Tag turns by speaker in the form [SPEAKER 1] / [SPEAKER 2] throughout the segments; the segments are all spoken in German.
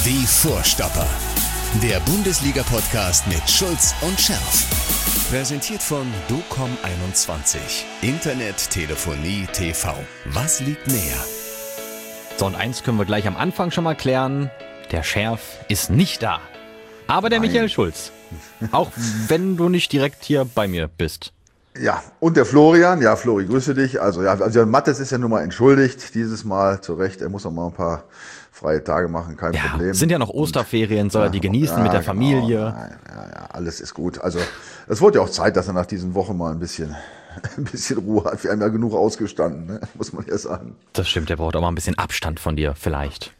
[SPEAKER 1] Die Vorstopper. Der Bundesliga-Podcast mit Schulz und Scherf. Präsentiert von DOCOM21. Internet, Telefonie, TV. Was liegt näher?
[SPEAKER 2] So, und eins können wir gleich am Anfang schon mal klären. Der Scherf ist nicht da. Aber der Michael Schulz. Auch wenn du nicht direkt hier bei mir bist.
[SPEAKER 3] Ja, und der Florian. Ja, Flori, grüße dich. Also Mattes ist ja nun mal entschuldigt. Dieses Mal zu Recht. Er muss noch mal ein paar freie Tage machen, kein Problem.
[SPEAKER 2] Es sind ja noch Osterferien, soll er die genießen mit der Familie.
[SPEAKER 3] Genau. Ja, alles ist gut. Also es wurde ja auch Zeit, dass er nach diesen Wochen mal ein bisschen Ruhe hat. Wir haben ja genug ausgestanden, ne? Muss man ja sagen.
[SPEAKER 2] Das stimmt, der braucht auch mal ein bisschen Abstand von dir, vielleicht.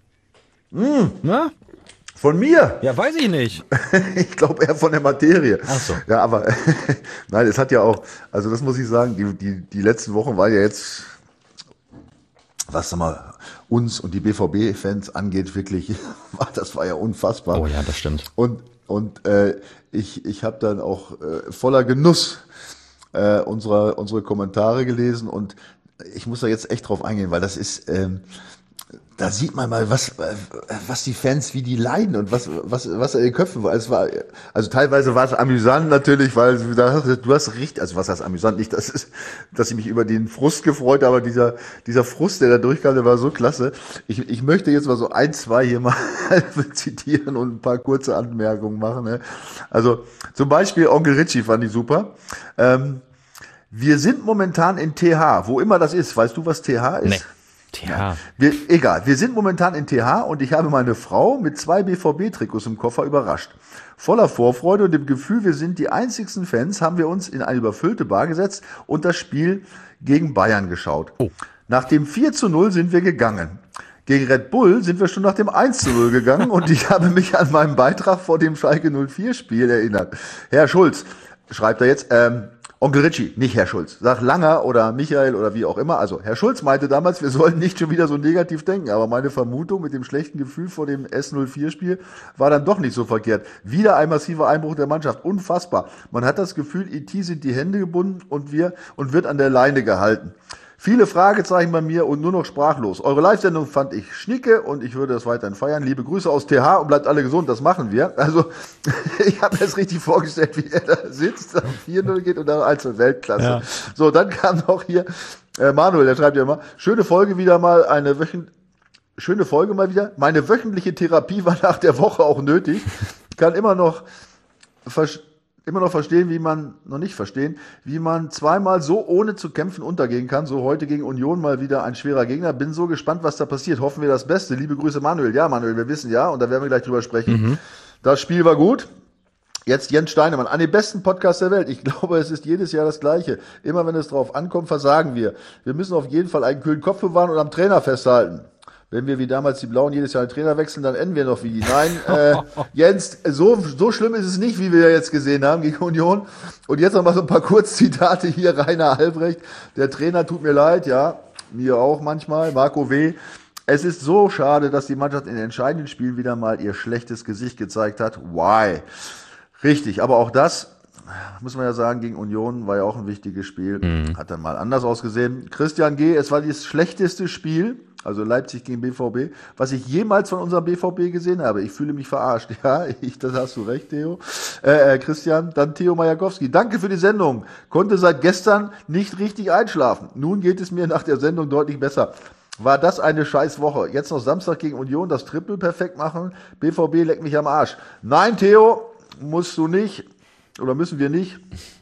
[SPEAKER 2] Na?
[SPEAKER 3] Von mir?
[SPEAKER 2] Ja, weiß ich nicht.
[SPEAKER 3] Ich glaube eher von der Materie.
[SPEAKER 2] Ach so.
[SPEAKER 3] Ja, aber nein, es hat ja auch, also das muss ich sagen, die letzten Wochen war ja jetzt, was sag mal, uns und die BVB-Fans angeht, wirklich, das war ja unfassbar.
[SPEAKER 2] Oh ja, das stimmt.
[SPEAKER 3] Und ich habe dann auch voller Genuss unsere Kommentare gelesen und ich muss da jetzt echt drauf eingehen, weil das ist, da sieht man mal, was die Fans, wie die leiden und was in den Köpfen war. Also teilweise war es amüsant natürlich, weil du hast richtig, also was heißt amüsant? Nicht, dass ich mich über den Frust gefreut habe, aber dieser Frust, der da durchkam, der war so klasse. Ich möchte jetzt mal so ein, zwei hier mal zitieren und ein paar kurze Anmerkungen machen. Ne? Also zum Beispiel Onkel Richie fand ich super. Wir sind momentan in TH, wo immer das ist. Weißt du, was TH ist?
[SPEAKER 2] Nee. TH.
[SPEAKER 3] Wir sind momentan in TH und ich habe meine Frau mit 2 BVB-Trikots im Koffer überrascht. Voller Vorfreude und dem Gefühl, wir sind die einzigsten Fans, haben wir uns in eine überfüllte Bar gesetzt und das Spiel gegen Bayern geschaut. Oh. Nach dem 4:0 sind wir gegangen. Gegen Red Bull sind wir schon nach dem 1:0 gegangen und ich habe mich an meinen Beitrag vor dem Schalke 04-Spiel erinnert. Herr Schulz, schreibt er jetzt, Onkel Richie, nicht Herr Schulz. Sag Langer oder Michael oder wie auch immer. Also Herr Schulz meinte damals, wir sollen nicht schon wieder so negativ denken. Aber meine Vermutung mit dem schlechten Gefühl vor dem S04-Spiel war dann doch nicht so verkehrt. Wieder ein massiver Einbruch der Mannschaft. Unfassbar. Man hat das Gefühl, IT sind die Hände gebunden und wird an der Leine gehalten. Viele Fragezeichen bei mir und nur noch sprachlos. Eure Live-Sendung fand ich schnicke und ich würde das weiterhin feiern. Liebe Grüße aus TH und bleibt alle gesund, das machen wir. Also ich habe mir das richtig vorgestellt, wie er da sitzt, am 4:0 geht und dann als Weltklasse. Ja. So, dann kam noch hier Manuel, der schreibt ja immer, schöne Folge mal wieder. Meine wöchentliche Therapie war nach der Woche auch nötig. Kann immer noch verstehen, wie man zweimal so ohne zu kämpfen untergehen kann. So heute gegen Union mal wieder ein schwerer Gegner. Bin so gespannt, was da passiert. Hoffen wir das Beste. Liebe Grüße, Manuel. Ja, Manuel, wir wissen ja, und da werden wir gleich drüber sprechen. Das Spiel war gut. Jetzt Jens Steinemann, an den besten Podcast der Welt. Ich glaube, es ist jedes Jahr das Gleiche. Immer wenn es drauf ankommt, versagen wir. Wir müssen auf jeden Fall einen kühlen Kopf bewahren und am Trainer festhalten. Wenn wir wie damals die Blauen jedes Jahr einen Trainer wechseln, dann enden wir noch wie die. Nein, Jens, so schlimm ist es nicht, wie wir jetzt gesehen haben gegen Union. Und jetzt noch mal so ein paar Kurzzitate hier. Rainer Albrecht, der Trainer tut mir leid, ja, mir auch manchmal. Marco W. Es ist so schade, dass die Mannschaft in den entscheidenden Spielen wieder mal ihr schlechtes Gesicht gezeigt hat. Why? Richtig, aber auch das, muss man ja sagen, gegen Union war ja auch ein wichtiges Spiel. Hat dann mal anders ausgesehen. Christian G., es war das schlechteste Spiel, also Leipzig gegen BVB, was ich jemals von unserem BVB gesehen habe. Ich fühle mich verarscht. Ja, das hast du recht, Theo. Christian, dann Theo Majakowski. Danke für die Sendung. Konnte seit gestern nicht richtig einschlafen. Nun geht es mir nach der Sendung deutlich besser. War das eine scheiß Woche. Jetzt noch Samstag gegen Union, das Triple perfekt machen. BVB leckt mich am Arsch. Nein, Theo, musst du nicht. Oder müssen wir nicht?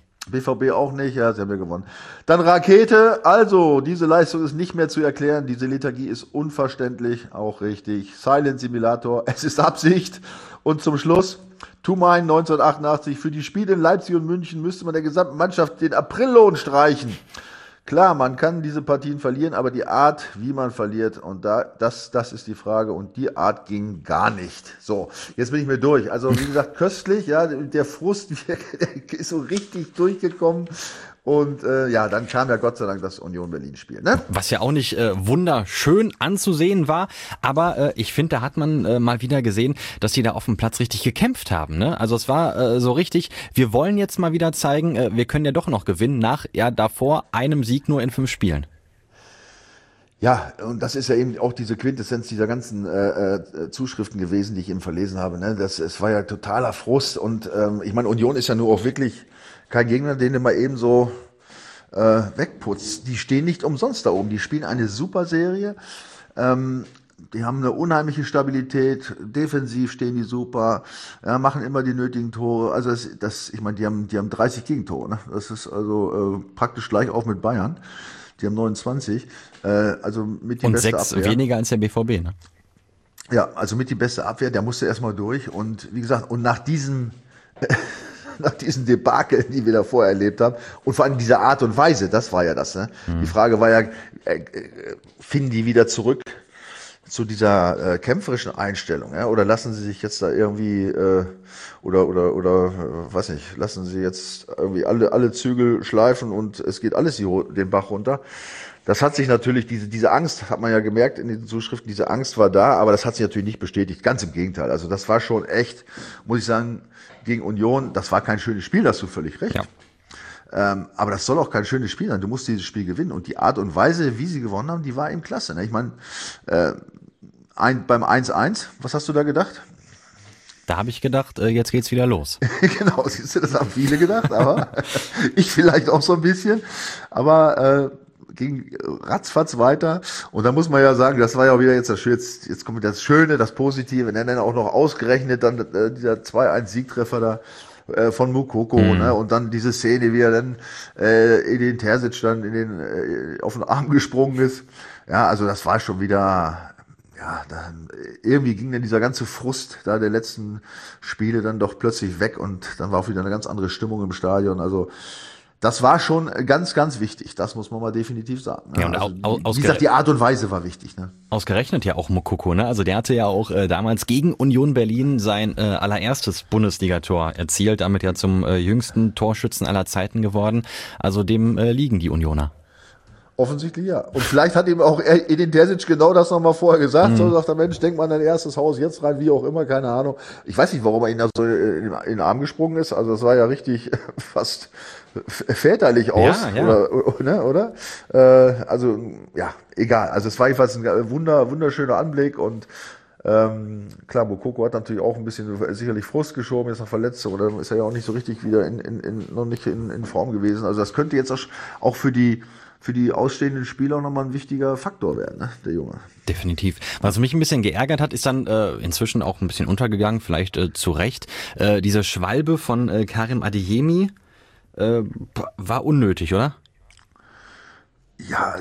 [SPEAKER 3] BVB auch nicht, ja, sie haben ja gewonnen. Dann Rakete, also, diese Leistung ist nicht mehr zu erklären, diese Lethargie ist unverständlich, auch richtig. Silent Simulator, es ist Absicht. Und zum Schluss, Tumain 1988, für die Spiele in Leipzig und München müsste man der gesamten Mannschaft den Aprillohn streichen. Klar, man kann diese Partien verlieren, aber die Art, wie man verliert, und das ist die Frage, und die Art ging gar nicht. So, jetzt bin ich mir durch. Also, wie gesagt, köstlich, ja, der Frust, der ist so richtig durchgekommen. Und dann kam ja Gott sei Dank das Union-Berlin-Spiel. Ne?
[SPEAKER 2] Was ja auch nicht wunderschön anzusehen war, aber ich finde, da hat man mal wieder gesehen, dass die da auf dem Platz richtig gekämpft haben. Ne? Also es war so richtig, wir wollen jetzt mal wieder zeigen, wir können ja doch noch gewinnen nach davor einem Sieg nur in 5 Spielen.
[SPEAKER 3] Ja, und das ist ja eben auch diese Quintessenz dieser ganzen Zuschriften gewesen, die ich eben verlesen habe. Ne? Es war ja totaler Frust und ich meine, Union ist ja nur auch wirklich kein Gegner, den du mal eben so wegputzt. Die stehen nicht umsonst da oben. Die spielen eine super Serie. Die haben eine unheimliche Stabilität. Defensiv stehen die super, ja, machen immer die nötigen Tore. Also ich meine, die haben 30 Gegentore. Ne? Das ist also praktisch gleich auf mit Bayern. Die haben 29. Also mit die
[SPEAKER 2] Und
[SPEAKER 3] beste
[SPEAKER 2] 6
[SPEAKER 3] Abwehr.
[SPEAKER 2] weniger als der BVB, ne?
[SPEAKER 3] Ja, also mit die beste Abwehr. Der musste erstmal durch. Und wie gesagt, und nach diesen Debakel, die wir da vorher erlebt haben, und vor allem dieser Art und Weise, das war ja das. Ne? Die Frage war ja, finden die wieder zurück zu dieser kämpferischen Einstellung, ja? Oder lassen sie sich jetzt da irgendwie oder weiß nicht, lassen sie jetzt irgendwie alle Zügel schleifen und es geht alles den Bach runter. Das hat sich natürlich, diese Angst, hat man ja gemerkt in den Zuschriften, diese Angst war da, aber das hat sich natürlich nicht bestätigt. Ganz im Gegenteil. Also das war schon echt, muss ich sagen, gegen Union, das war kein schönes Spiel, da hast du völlig recht. Ja. Aber das soll auch kein schönes Spiel sein. Du musst dieses Spiel gewinnen. Und die Art und Weise, wie sie gewonnen haben, die war eben klasse. Ne? Ich meine, beim 1-1, was hast du da gedacht?
[SPEAKER 2] Da habe ich gedacht, jetzt geht's wieder los.
[SPEAKER 3] Genau, siehst du, das haben viele gedacht, aber ich vielleicht auch so ein bisschen. Aber ging ratzfatz weiter. Und da muss man ja sagen, das war ja auch wieder jetzt jetzt kommt das Schöne, das Positive, dann auch noch ausgerechnet dann dieser 2-1-Siegtreffer da von Moukoko, ne? Und dann diese Szene, wie er dann Edin Terzic dann auf den Arm gesprungen ist. Ja, also das war schon wieder, ja, dann irgendwie ging dann dieser ganze Frust da der letzten Spiele dann doch plötzlich weg und dann war auch wieder eine ganz andere Stimmung im Stadion. Also das war schon ganz, ganz wichtig. Das muss man mal definitiv sagen. Ne?
[SPEAKER 2] Ja, und
[SPEAKER 3] also, wie gesagt, die Art und Weise war wichtig. Ne?
[SPEAKER 2] Ausgerechnet ja auch Moukoko, ne? Also der hatte ja auch damals gegen Union Berlin sein allererstes Bundesligator erzielt, damit ja zum jüngsten Torschützen aller Zeiten geworden. Also dem liegen die Unioner.
[SPEAKER 3] Offensichtlich ja. Und vielleicht hat ihm auch Edin Terzic genau das nochmal vorher gesagt. So sagt der Mensch, denk mal an dein erstes Haus jetzt rein, wie auch immer, keine Ahnung. Ich weiß nicht, warum er ihn da so in den Arm gesprungen ist. Also das sah ja richtig fast väterlich aus. Ja. Oder? Also, ja, egal. Also es war jedenfalls ein wunderschöner Anblick und klar, Moukoko hat natürlich auch ein bisschen sicherlich Frust geschoben, jetzt noch Verletzung, oder ist er ja auch nicht so richtig wieder noch nicht in Form gewesen. Also das könnte jetzt auch für die ausstehenden Spieler auch nochmal ein wichtiger Faktor werden, ne, der Junge.
[SPEAKER 2] Definitiv. Was mich ein bisschen geärgert hat, ist dann inzwischen auch ein bisschen untergegangen, vielleicht zu Recht, diese Schwalbe von Karim Adeyemi war unnötig, oder?
[SPEAKER 3] Ja,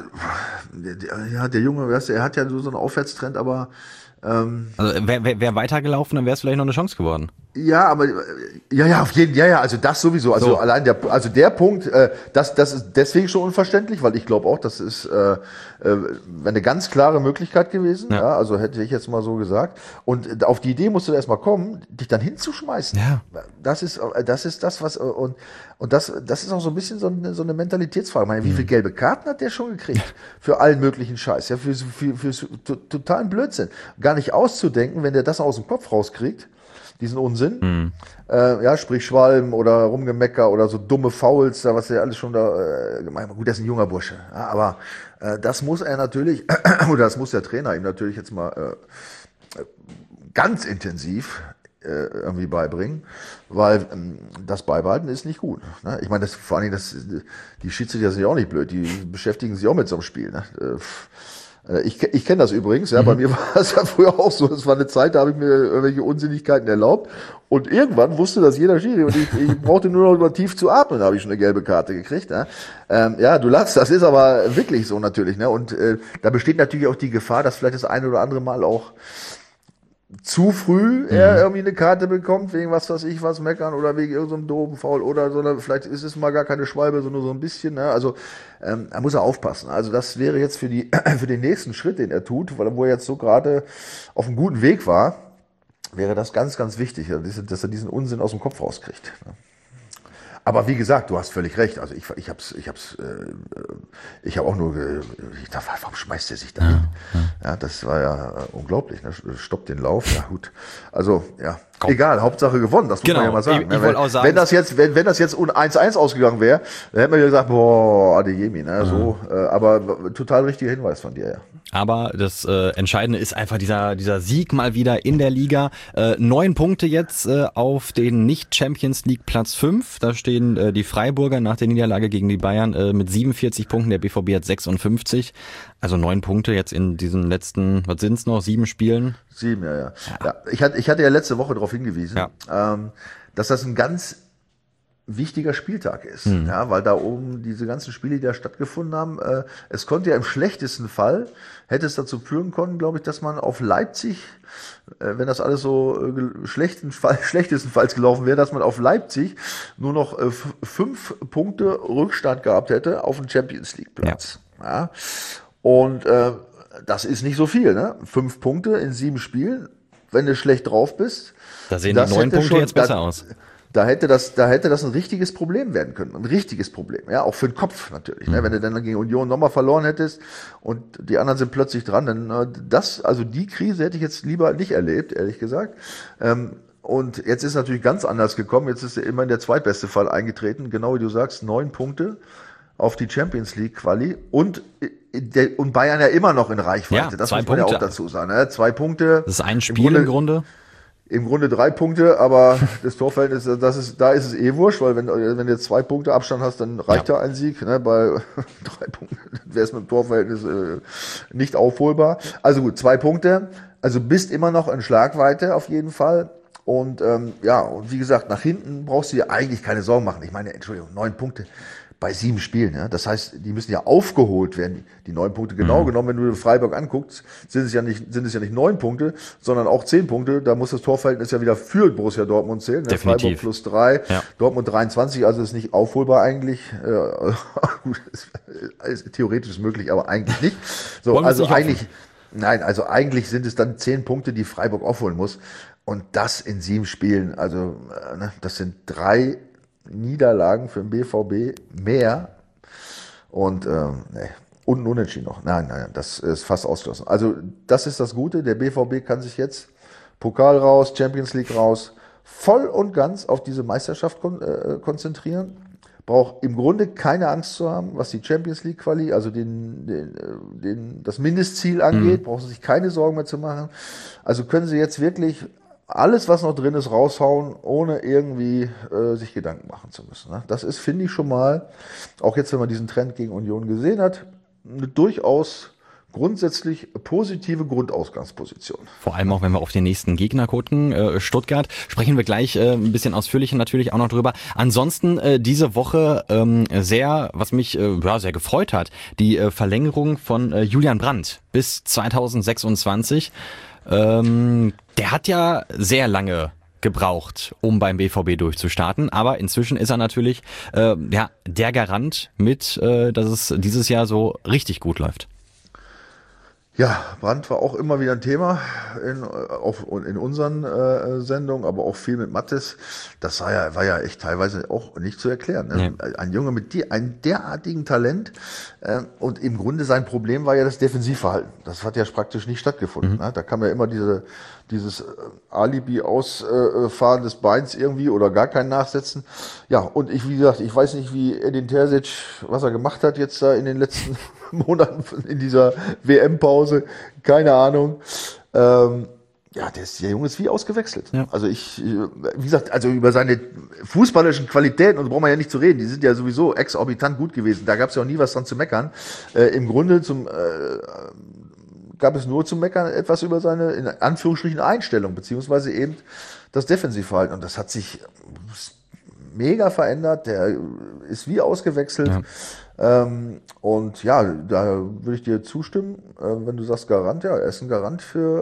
[SPEAKER 3] der Junge, er hat ja so einen Aufwärtstrend, aber
[SPEAKER 2] also wäre weitergelaufen, dann wäre es vielleicht noch eine Chance geworden.
[SPEAKER 3] Ja, aber auf jeden Fall, also das sowieso, also so. Allein der Punkt, das ist deswegen schon unverständlich, weil ich glaube auch, das ist eine ganz klare Möglichkeit gewesen, ja, also hätte ich jetzt mal so gesagt. Und auf die Idee musst du erstmal kommen, dich dann hinzuschmeißen.
[SPEAKER 2] Ja.
[SPEAKER 3] Das ist das, was und das ist auch so ein bisschen so eine Mentalitätsfrage. Ich meine, wie viele gelbe Karten hat der schon gekriegt für allen möglichen Scheiß, ja, für totalen Blödsinn. Gar nicht auszudenken, wenn der das aus dem Kopf rauskriegt. Diesen Unsinn, ja, sprich Schwalben oder Rumgemecker oder so dumme Fouls, da was der alles schon da gemeint. Gut, der ist ein junger Bursche, ja, aber das muss er natürlich, oder das muss der Trainer ihm natürlich jetzt mal ganz intensiv irgendwie beibringen, weil das Beibehalten ist nicht gut. Ne? Ich meine, vor allen Dingen, die Schiedsrichter sind ja auch nicht blöd, die beschäftigen sich auch mit so einem Spiel. Ne? Ich kenne das übrigens, ja, bei mir war es ja früher auch so, es war eine Zeit, da habe ich mir irgendwelche Unsinnigkeiten erlaubt und irgendwann wusste das jeder Schiri und ich brauchte nur noch mal tief zu atmen, da habe ich schon eine gelbe Karte gekriegt. Ja, ja, du lachst, das ist aber wirklich so natürlich, ne? Und da besteht natürlich auch die Gefahr, dass vielleicht das eine oder andere Mal auch zu früh er irgendwie eine Karte bekommt, wegen was weiß ich was meckern oder wegen irgendeinem doofen Foul oder so, vielleicht ist es mal gar keine Schwalbe, sondern so ein bisschen, ne? Also da muss er aufpassen. Also das wäre jetzt für den nächsten Schritt, den er tut, wo er jetzt so gerade auf einem guten Weg war, wäre das ganz, ganz wichtig, dass er diesen Unsinn aus dem Kopf rauskriegt. Ne? Aber wie gesagt, du hast völlig recht. Also ich habe auch nur, ich dachte, warum schmeißt er sich da hin? Ja, das war ja unglaublich. Ne? Stoppt den Lauf, ja gut. Also ja, Egal, Hauptsache gewonnen, das muss man ja mal sagen.
[SPEAKER 2] Ich wollte auch sagen,
[SPEAKER 3] wenn das jetzt 1-1 ausgegangen wäre, dann hätten wir gesagt, boah, Adeyemi, ne, so, aber total richtiger Hinweis von dir, ja.
[SPEAKER 2] Aber das Entscheidende ist einfach dieser Sieg mal wieder in der Liga. 9 Punkte jetzt auf den Nicht-Champions League Platz 5. Da stehen die Freiburger nach der Niederlage gegen die Bayern mit 47 Punkten. Der BVB hat 56. Also 9 Punkte jetzt in diesen letzten, was sind's noch, 7 Spielen?
[SPEAKER 3] 7, ja. Ich hatte ja letzte Woche darauf hingewiesen, dass das ein ganz wichtiger Spieltag ist, ja, weil da oben diese ganzen Spiele, die da stattgefunden haben, es konnte ja im schlechtesten Fall, hätte es dazu führen können, glaube ich, dass man auf Leipzig, wenn das alles so schlechtestenfalls gelaufen wäre, dass man auf Leipzig nur noch 5 Punkte Rückstand gehabt hätte auf den Champions League Platz. Ja. Und das ist nicht so viel, ne? 5 Punkte in 7 Spielen, wenn du schlecht drauf bist.
[SPEAKER 2] Da sehen die 9 Punkte jetzt besser aus.
[SPEAKER 3] Da hätte das ein richtiges Problem werden können. Ein richtiges Problem. Ja, auch für den Kopf natürlich. Ne? Wenn du dann gegen Union nochmal verloren hättest und die anderen sind plötzlich dran, dann also die Krise hätte ich jetzt lieber nicht erlebt, ehrlich gesagt. Und jetzt ist natürlich ganz anders gekommen. Jetzt ist immerhin der zweitbeste Fall eingetreten. Genau wie du sagst, 9 Punkte auf die Champions League Quali und Bayern ja immer noch in Reichweite.
[SPEAKER 2] Ja,
[SPEAKER 3] das muss man ja auch dazu sagen. Ne? 2 Punkte.
[SPEAKER 2] Das ist ein Spiel im Grunde.
[SPEAKER 3] Im Grunde 3 Punkte, aber das Torverhältnis, da ist es eh wurscht, weil wenn du jetzt 2 Punkte Abstand hast, dann reicht ja ein Sieg. Ne? Bei 3 Punkten wäre es mit dem Torverhältnis nicht aufholbar. Also gut, 2 Punkte. Also bist immer noch in Schlagweite auf jeden Fall. Und und wie gesagt, nach hinten brauchst du dir eigentlich keine Sorgen machen. Ich meine, Entschuldigung, 9 Punkte bei 7 Spielen. Ja? Das heißt, die müssen ja aufgeholt werden, die 9 Punkte. Genau genommen, wenn du Freiburg anguckst, sind es ja nicht 9 Punkte, sondern auch 10 Punkte. Da muss das Torverhältnis ja wieder für Borussia Dortmund zählen.
[SPEAKER 2] Definitiv.
[SPEAKER 3] Freiburg +3, Dortmund 23, also ist nicht aufholbar eigentlich. Gut, ist theoretisch möglich, aber eigentlich nicht. So, also eigentlich sind es dann 10 Punkte, die Freiburg aufholen muss. Und das in 7 Spielen. Also, das sind 3 Niederlagen für den BVB mehr und und Unentschieden noch. Nein, das ist fast ausgeschlossen. Also das ist das Gute, der BVB kann sich jetzt Pokal raus, Champions League raus, voll und ganz auf diese Meisterschaft konzentrieren. Braucht im Grunde keine Angst zu haben, was die Champions League Quali, also das Mindestziel angeht, brauchen sie sich keine Sorgen mehr zu machen. Also können sie jetzt wirklich alles, was noch drin ist, raushauen, ohne irgendwie sich Gedanken machen zu müssen. Ne? Das ist, finde ich, schon mal, auch jetzt, wenn man diesen Trend gegen Union gesehen hat, eine durchaus grundsätzlich positive Grundausgangsposition.
[SPEAKER 2] Vor allem auch, wenn wir auf den nächsten Gegner gucken, Stuttgart, sprechen wir gleich ein bisschen ausführlicher natürlich auch noch drüber. Ansonsten diese Woche was mich sehr gefreut hat, die Verlängerung von Julian Brandt bis 2026. Der hat ja sehr lange gebraucht, um beim BVB durchzustarten, aber inzwischen ist er natürlich der Garant mit, dass es dieses Jahr so richtig gut läuft.
[SPEAKER 3] Ja, Brandt war auch immer wieder ein Thema in unseren Sendungen, aber auch viel mit Mathis. Das war ja echt teilweise auch nicht zu erklären. Ne? Nee. Ein Junge mit einem derartigen Talent und im Grunde sein Problem war ja das Defensivverhalten. Das hat ja praktisch nicht stattgefunden. Ne? Da kam ja immer dieses Alibi ausfahren des Beins irgendwie oder gar kein Nachsetzen. Ja, und wie gesagt, ich weiß nicht, wie Edin Terzic, was er gemacht hat jetzt da in den letzten Monaten in dieser WM-Pause. Keine Ahnung. Der Junge ist wie ausgewechselt. Ja. Also wie gesagt, also über seine fußballerischen Qualitäten, und brauchen wir ja nicht zu reden, die sind ja sowieso exorbitant gut gewesen. Da gab es ja auch nie was dran zu meckern. Im Grunde gab es nur zu meckern etwas über seine, in Anführungsstrichen, Einstellung, beziehungsweise eben das Defensivverhalten. Und das hat sich mega verändert. Der ist wie ausgewechselt. Ja. Und ja, da würde ich dir zustimmen, wenn du sagst Garant, ja, er ist ein Garant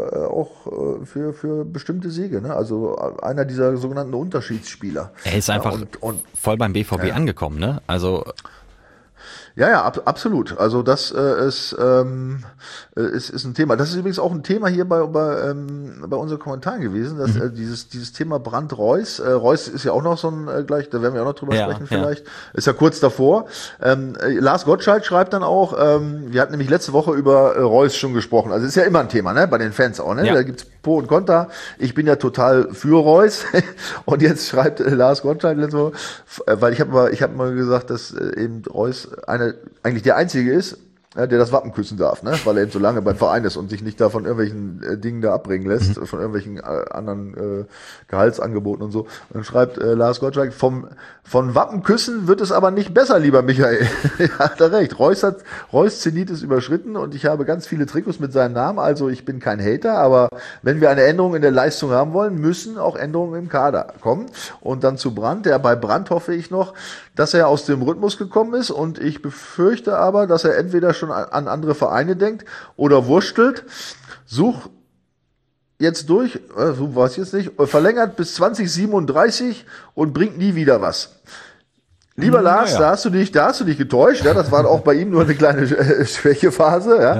[SPEAKER 3] für bestimmte Siege, ne? Also einer dieser sogenannten Unterschiedsspieler.
[SPEAKER 2] Er ist einfach voll beim BVB angekommen, ne? Also
[SPEAKER 3] Ja, absolut. Also das ist ein Thema. Das ist übrigens auch ein Thema hier bei unseren Kommentaren gewesen, dass dieses Thema Brandt-Reus, Reus ist ja auch noch so ein gleich, da werden wir auch noch drüber sprechen vielleicht, ist ja kurz davor. Lars Gottschalk schreibt dann auch, wir hatten nämlich letzte Woche über Reus schon gesprochen, also ist ja immer ein Thema, ne, bei den Fans auch, ne, da gibt's Pro und Contra. Ich bin ja total für Reus und jetzt schreibt Lars Gottschalk letzte Woche, weil ich habe mal gesagt, dass eben Reus eigentlich der Einzige ist, der das Wappen küssen darf, ne? Weil er eben so lange beim Verein ist und sich nicht da von irgendwelchen Dingen da abbringen lässt, von irgendwelchen anderen Gehaltsangeboten und so. Und dann schreibt Lars Gottschalk, von Wappenküssen wird es aber nicht besser, lieber Michael. Ja, hat er recht. Reus Zenit ist überschritten und ich habe ganz viele Trikots mit seinem Namen, also ich bin kein Hater, aber wenn wir eine Änderung in der Leistung haben wollen, müssen auch Änderungen im Kader kommen. Und dann zu Brandt, bei Brandt hoffe ich noch, dass er aus dem Rhythmus gekommen ist und ich befürchte aber, dass er entweder schon an andere Vereine denkt oder wurstelt. Such jetzt durch, so war es jetzt nicht, verlängert bis 2037 und bringt nie wieder was. Lieber Lars, da hast du dich getäuscht, ja, das war auch bei ihm nur eine kleine Schwächephase, ja.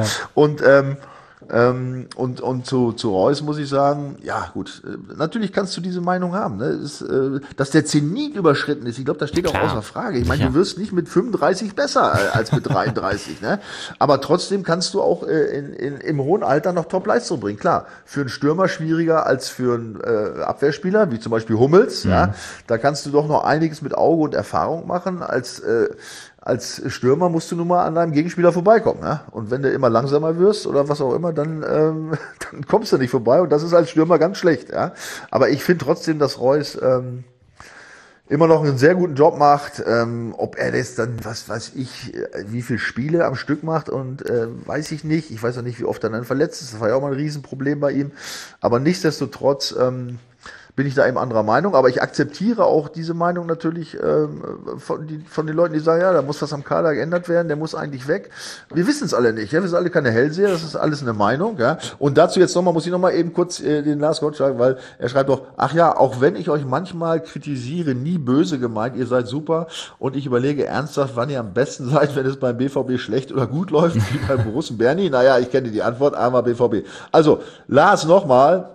[SPEAKER 3] Und zu Reus muss ich sagen, ja gut, natürlich kannst du diese Meinung haben, ne? Dass der Zenit überschritten ist, ich glaube, das steht auch außer Frage. Ich meine, du wirst nicht mit 35 besser als mit 33, ne? Aber trotzdem kannst du auch im hohen Alter noch Top-Leistung bringen. Klar, für einen Stürmer schwieriger als für einen Abwehrspieler, wie zum Beispiel Hummels, ja. Da kannst du doch noch einiges mit Auge und Erfahrung machen. Als Stürmer musst du nun mal an deinem Gegenspieler vorbeikommen. Ne? Und wenn du immer langsamer wirst oder was auch immer, dann kommst du nicht vorbei. Und das ist als Stürmer ganz schlecht. Ja? Aber ich finde trotzdem, dass Reus immer noch einen sehr guten Job macht. Ob er das dann, was weiß ich, wie viele Spiele am Stück macht und weiß ich nicht. Ich weiß auch nicht, wie oft er dann verletzt ist. Das war ja auch mal ein Riesenproblem bei ihm. Aber nichtsdestotrotz bin ich da eben anderer Meinung, aber ich akzeptiere auch diese Meinung natürlich von den Leuten, die sagen, ja, da muss was am Kader geändert werden, der muss eigentlich weg. Wir wissen es alle nicht, ja, wir sind alle keine Hellseher, das ist alles eine Meinung, ja. Und dazu jetzt muss ich nochmal eben kurz den Lars Gottschalk, weil er schreibt doch, ach ja, auch wenn ich euch manchmal kritisiere, nie böse gemeint, ihr seid super und ich überlege ernsthaft, wann ihr am besten seid, wenn es beim BVB schlecht oder gut läuft, wie beim Borussen Berni. Naja, ich kenne die Antwort, armer BVB. Also, Lars nochmal,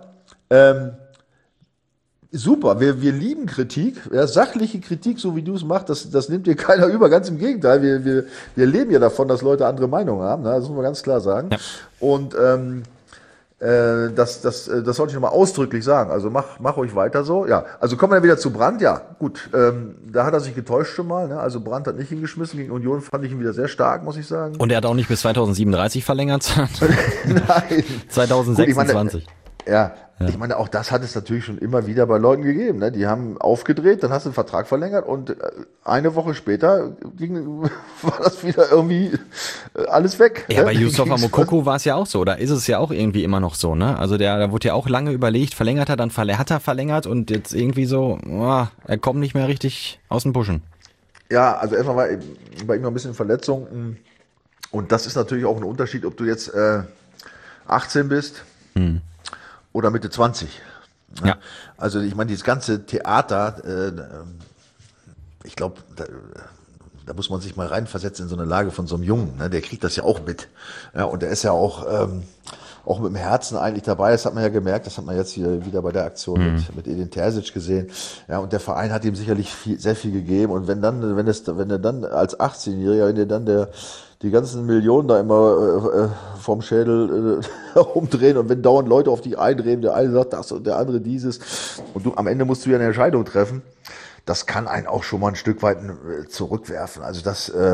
[SPEAKER 3] super, wir lieben Kritik, ja, sachliche Kritik, so wie du es machst, das nimmt dir keiner über, ganz im Gegenteil, wir leben ja davon, dass Leute andere Meinungen haben, ne? Das muss man ganz klar sagen. Ja. Und das sollte ich nochmal ausdrücklich sagen, also mach euch weiter so, ja. Also kommen wir wieder zu Brandt, ja, gut, da hat er sich getäuscht schon mal, ne? Also Brandt hat nicht hingeschmissen, gegen Union fand ich ihn wieder sehr stark, muss ich sagen.
[SPEAKER 2] Und er hat auch nicht bis 2037 verlängert,
[SPEAKER 3] nein.
[SPEAKER 2] 2026.
[SPEAKER 3] Ja, ich meine, auch das hat es natürlich schon immer wieder bei Leuten gegeben. Ne? Die haben aufgedreht, dann hast du einen Vertrag verlängert und eine Woche später war das wieder irgendwie alles weg.
[SPEAKER 2] Ja, bei Yusufa Moukoko war es ja auch so, oder ist es ja auch irgendwie immer noch so, ne? Also da wurde ja auch lange überlegt, verlängert er, dann hat er verlängert und jetzt irgendwie so, er kommt nicht mehr richtig aus den Buschen.
[SPEAKER 3] Ja, also erstmal war bei ihm noch ein bisschen Verletzung und das ist natürlich auch ein Unterschied, ob du jetzt 18 bist, oder Mitte 20.
[SPEAKER 2] Ja.
[SPEAKER 3] Also ich meine, dieses ganze Theater, ich glaube, da muss man sich mal reinversetzen in so eine Lage von so einem Jungen, ne? Der kriegt das ja auch mit. Ja, und der ist ja auch mit dem Herzen eigentlich dabei. Das hat man ja gemerkt, das hat man jetzt hier wieder bei der Aktion mit Edin Terzic gesehen. Ja, und der Verein hat ihm sicherlich sehr viel gegeben. Und wenn er dann als 18-Jähriger, wenn dir dann die ganzen Millionen da immer vom Schädel umdrehen und wenn dauernd Leute auf dich eindrehen, der eine sagt das und der andere dieses und am Ende musst du ja eine Entscheidung treffen, das kann einen auch schon mal ein Stück weit zurückwerfen. Also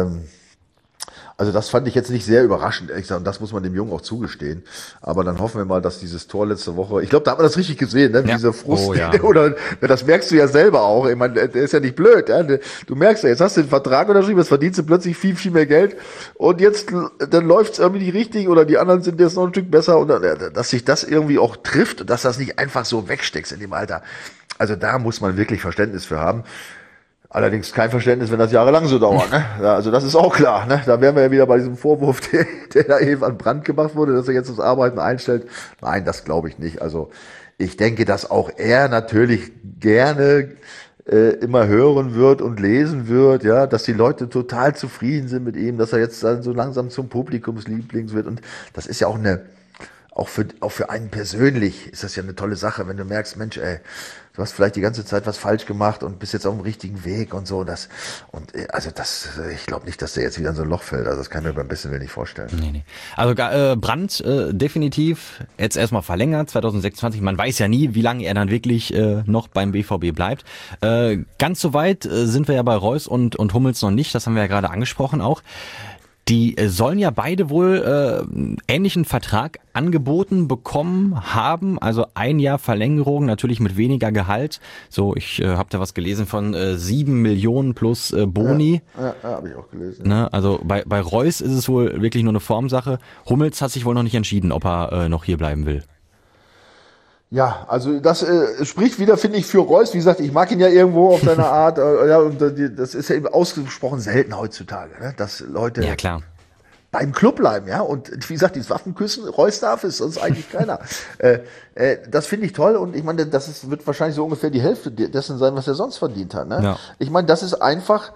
[SPEAKER 3] das fand ich jetzt nicht sehr überraschend, ehrlich gesagt, und das muss man dem Jungen auch zugestehen. Aber dann hoffen wir mal, dass dieses Tor letzte Woche, ich glaube, da hat man das richtig gesehen, ne? Ja. Dieser Frust, oder das merkst du ja selber auch. Ich meine, der ist ja nicht blöd, ja? Du merkst ja, jetzt hast du den Vertrag unterschrieben, jetzt verdienst du plötzlich viel, viel mehr Geld und jetzt dann läuft's irgendwie nicht richtig oder die anderen sind jetzt noch ein Stück besser und dass sich das irgendwie auch trifft und dass das nicht einfach so wegsteckst in dem Alter. Also da muss man wirklich Verständnis für haben. Allerdings kein Verständnis, wenn das jahrelang so dauert. Ne? Ja, also das ist auch klar. Ne? Da wären wir ja wieder bei diesem Vorwurf, der da eben an Brandt gemacht wurde, dass er jetzt das Arbeiten einstellt. Nein, das glaube ich nicht. Also ich denke, dass auch er natürlich gerne immer hören wird und lesen wird, ja, dass die Leute total zufrieden sind mit ihm, dass er jetzt dann so langsam zum Publikumsliebling wird. Und das ist ja auch für einen persönlich ist das ja eine tolle Sache, wenn du merkst, Mensch, ey, du hast vielleicht die ganze Zeit was falsch gemacht und bist jetzt auf dem richtigen Weg und so. Ich glaube nicht, dass der jetzt wieder in so ein Loch fällt. Also das kann ich mir beim besten Willen nicht vorstellen.
[SPEAKER 2] Nee. Also Brandt definitiv jetzt erstmal verlängert, 2026. Man weiß ja nie, wie lange er dann wirklich noch beim BVB bleibt. Ganz so weit sind wir ja bei Reus und Hummels noch nicht. Das haben wir ja gerade angesprochen auch. Die sollen ja beide wohl ähnlichen Vertrag angeboten bekommen haben, also 1 Jahr Verlängerung, natürlich mit weniger Gehalt. So, ich habe da was gelesen von 7 Millionen plus Boni.
[SPEAKER 3] Ja, habe ich auch gelesen.
[SPEAKER 2] Ne, also bei Reus ist es wohl wirklich nur eine Formsache. Hummels hat sich wohl noch nicht entschieden, ob er noch hier bleiben will.
[SPEAKER 3] Ja, also das spricht wieder, finde ich, für Reus. Wie gesagt, ich mag ihn ja irgendwo auf seine Art. Das ist ja eben ausgesprochen selten heutzutage, ne? Dass Leute beim Club bleiben, ja. Und wie gesagt, dieses Waffenküssen, Reus darf es, sonst eigentlich keiner. Das finde ich toll und ich meine, wird wahrscheinlich so ungefähr die Hälfte dessen sein, was er sonst verdient hat. Ne? Ja. Ich meine, das ist einfach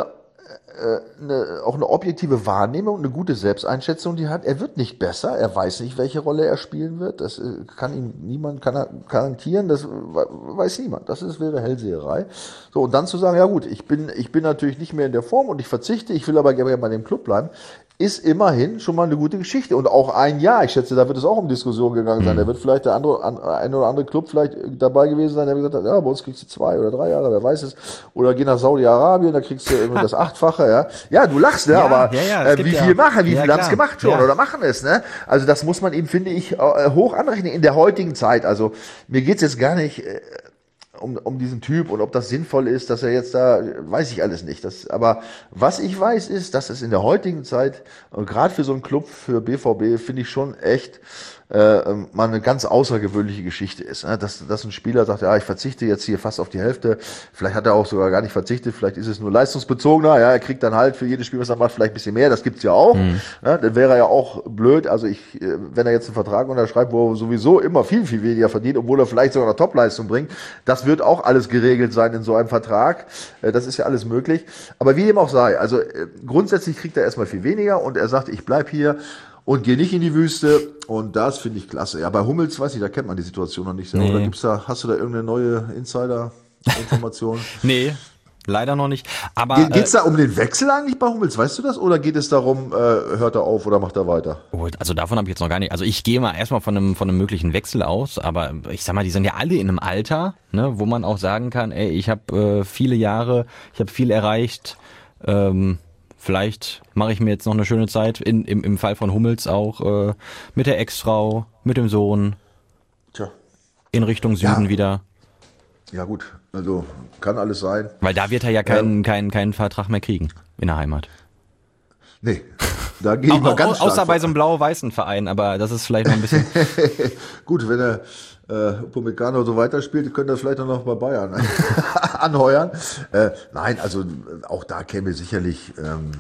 [SPEAKER 3] auch eine objektive Wahrnehmung, eine gute Selbsteinschätzung, die hat. Er wird nicht besser, er weiß nicht, welche Rolle er spielen wird. Das kann ihm niemand garantieren, das weiß niemand. Wäre Hellseherei. So, und dann zu sagen, ja gut, ich bin natürlich nicht mehr in der Form und ich verzichte, ich will aber gerne bei dem Club bleiben, ist immerhin schon mal eine gute Geschichte. Und auch 1 Jahr, ich schätze, da wird es auch um Diskussionen gegangen sein. Da wird vielleicht ein oder andere Club vielleicht dabei gewesen sein, der gesagt hat, ja, bei uns kriegst du 2 oder 3 Jahre, wer weiß es. Oder geh nach Saudi-Arabien, da kriegst du irgendwie das 8-fache, ja. Ja, du lachst, ne, aber wie viel machen, wie viel haben es gemacht schon oder machen es, ne? Also das muss man eben, finde ich, hoch anrechnen in der heutigen Zeit. Also mir geht's jetzt gar nicht um diesen Typ und ob das sinnvoll ist, dass er jetzt da, weiß ich alles nicht. Aber was ich weiß ist, dass es in der heutigen Zeit, gerade für so einen Club, für BVB, finde ich schon echt mal eine ganz außergewöhnliche Geschichte ist. Ne? Dass ein Spieler sagt, ja, ich verzichte jetzt hier fast auf die Hälfte. Vielleicht hat er auch sogar gar nicht verzichtet, vielleicht ist es nur leistungsbezogener. Ja, er kriegt dann halt für jedes Spiel, was er macht, vielleicht ein bisschen mehr. Das gibt's ja auch. Ja, dann wäre er ja auch blöd. Also wenn er jetzt einen Vertrag unterschreibt, wo er sowieso immer viel, viel weniger verdient, obwohl er vielleicht sogar eine Topleistung bringt, das wird auch alles geregelt sein in so einem Vertrag. Das ist ja alles möglich. Aber wie dem auch sei, also grundsätzlich kriegt er erstmal viel weniger und er sagt, ich bleib hier und gehe nicht in die Wüste. Und das finde ich klasse. Ja, bei Hummels, weiß ich, da kennt man die Situation noch nicht. Nee. Oder hast du da irgendeine neue Insider-Information?
[SPEAKER 2] Nee, leider noch nicht. Aber
[SPEAKER 3] geht's da um den Wechsel eigentlich bei Hummels? Weißt du das? Oder geht es darum, hört er auf oder macht er weiter?
[SPEAKER 2] Also davon habe ich jetzt noch gar nicht. Also ich gehe mal erstmal von einem möglichen Wechsel aus. Aber ich sag mal, die sind ja alle in einem Alter, ne, wo man auch sagen kann, ey, ich habe viele Jahre, ich habe viel erreicht. Vielleicht mache ich mir jetzt noch eine schöne Zeit, im Fall von Hummels auch, mit der Ex-Frau, mit dem Sohn, in Richtung Süden wieder.
[SPEAKER 3] Ja gut, also kann alles sein.
[SPEAKER 2] Weil da wird er ja keinen Vertrag mehr kriegen in der Heimat.
[SPEAKER 3] Nee, da gehe ich mal ganz stark
[SPEAKER 2] außer bei so einem blau-weißen Verein, aber das ist vielleicht noch ein bisschen...
[SPEAKER 3] Gut, wenn er Upamecano so weiterspielt, könnte er vielleicht noch bei Bayern anheuern. Nein, also auch da käme sicherlich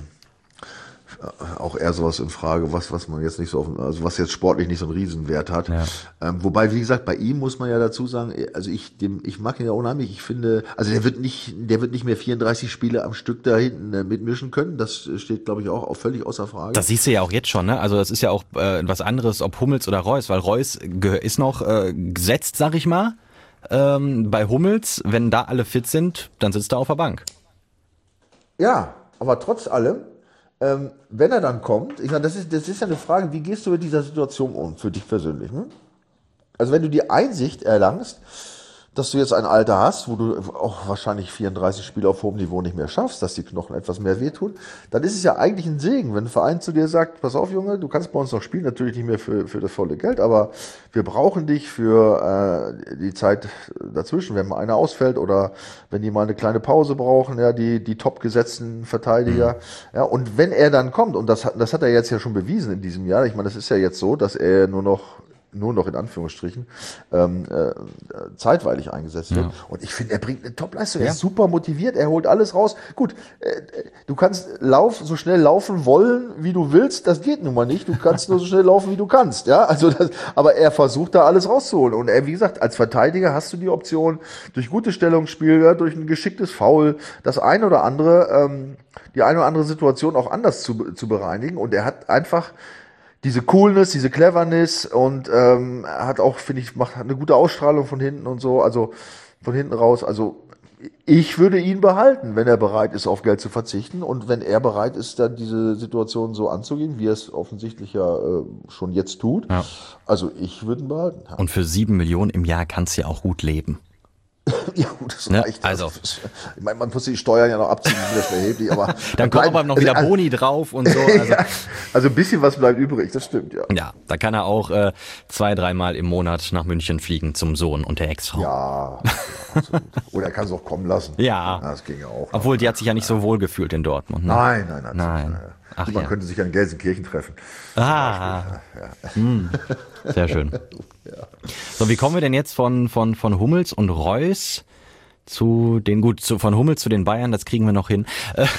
[SPEAKER 3] auch eher sowas in Frage, was man jetzt nicht so also was jetzt sportlich nicht so einen Riesenwert hat. Ja. Wobei, wie gesagt, bei ihm muss man ja dazu sagen, also ich mag ihn ja unheimlich. Ich finde, also der wird nicht mehr 34 Spiele am Stück da hinten mitmischen können. Das steht, glaube ich, auch völlig außer Frage.
[SPEAKER 2] Das siehst du ja auch jetzt schon, ne? Also das ist ja auch was anderes, ob Hummels oder Reus, weil Reus ist noch gesetzt, sag ich mal. Bei Hummels, wenn da alle fit sind, dann sitzt er auf der Bank.
[SPEAKER 3] Ja, aber trotz allem, wenn er dann kommt, ich meine, das ist ja eine Frage, wie gehst du mit dieser Situation um, für dich persönlich? Hm? Also wenn du die Einsicht erlangst, dass du jetzt ein Alter hast, wo du auch wahrscheinlich 34 Spiele auf hohem Niveau nicht mehr schaffst, dass die Knochen etwas mehr wehtun, dann ist es ja eigentlich ein Segen, wenn ein Verein zu dir sagt, pass auf Junge, du kannst bei uns noch spielen, natürlich nicht mehr für das volle Geld, aber wir brauchen dich für die Zeit dazwischen, wenn mal einer ausfällt oder wenn die mal eine kleine Pause brauchen, ja, die top gesetzten Verteidiger. Ja, und wenn er dann kommt, und das hat er jetzt ja schon bewiesen in diesem Jahr, ich meine, das ist ja jetzt so, dass er nur noch nur noch in Anführungsstrichen, zeitweilig eingesetzt wird. Und ich finde, er bringt eine Top-Leistung. Er ist super motiviert, er holt alles raus. Gut, du kannst so schnell laufen wollen, wie du willst. Das geht nun mal nicht. Du kannst nur so schnell laufen, wie du kannst. Ja, also aber er versucht da alles rauszuholen. Und wie gesagt, als Verteidiger hast du die Option, durch gutes Stellungsspiel, durch ein geschicktes Foul, die eine oder andere Situation auch anders zu bereinigen. Und er hat einfach diese Coolness, diese Cleverness und hat auch, finde ich, hat eine gute Ausstrahlung von hinten und so, also von hinten raus. Also ich würde ihn behalten, wenn er bereit ist, auf Geld zu verzichten und wenn er bereit ist, dann diese Situation so anzugehen, wie er es offensichtlich ja schon jetzt tut. Ja. Also ich würde ihn behalten.
[SPEAKER 2] Und für 7 Millionen im Jahr kannst du ja auch gut leben.
[SPEAKER 3] Ja, gut, das reicht. Also, ich meine, man muss die Steuern ja noch abziehen, wieder schnell erheblich, aber.
[SPEAKER 2] Dann kommt aber noch wieder Boni drauf und so.
[SPEAKER 3] Also, ja, also ein bisschen was bleibt übrig, das stimmt, ja.
[SPEAKER 2] Ja, da kann er auch 2-3 Mal im Monat nach München fliegen zum Sohn und der Ex-Frau.
[SPEAKER 3] Ja, absolut. Oder er kann es auch kommen lassen.
[SPEAKER 2] Ja.
[SPEAKER 3] Das ging ja auch.
[SPEAKER 2] Obwohl, die hat sich ja nicht so wohl gefühlt in Dortmund. Ne?
[SPEAKER 3] Nein. Ach, man könnte sich ja in Gelsenkirchen treffen.
[SPEAKER 2] Ja. Sehr schön. Ja. So, wie kommen wir denn jetzt von Hummels und Reus von Hummels zu den Bayern, das kriegen wir noch hin.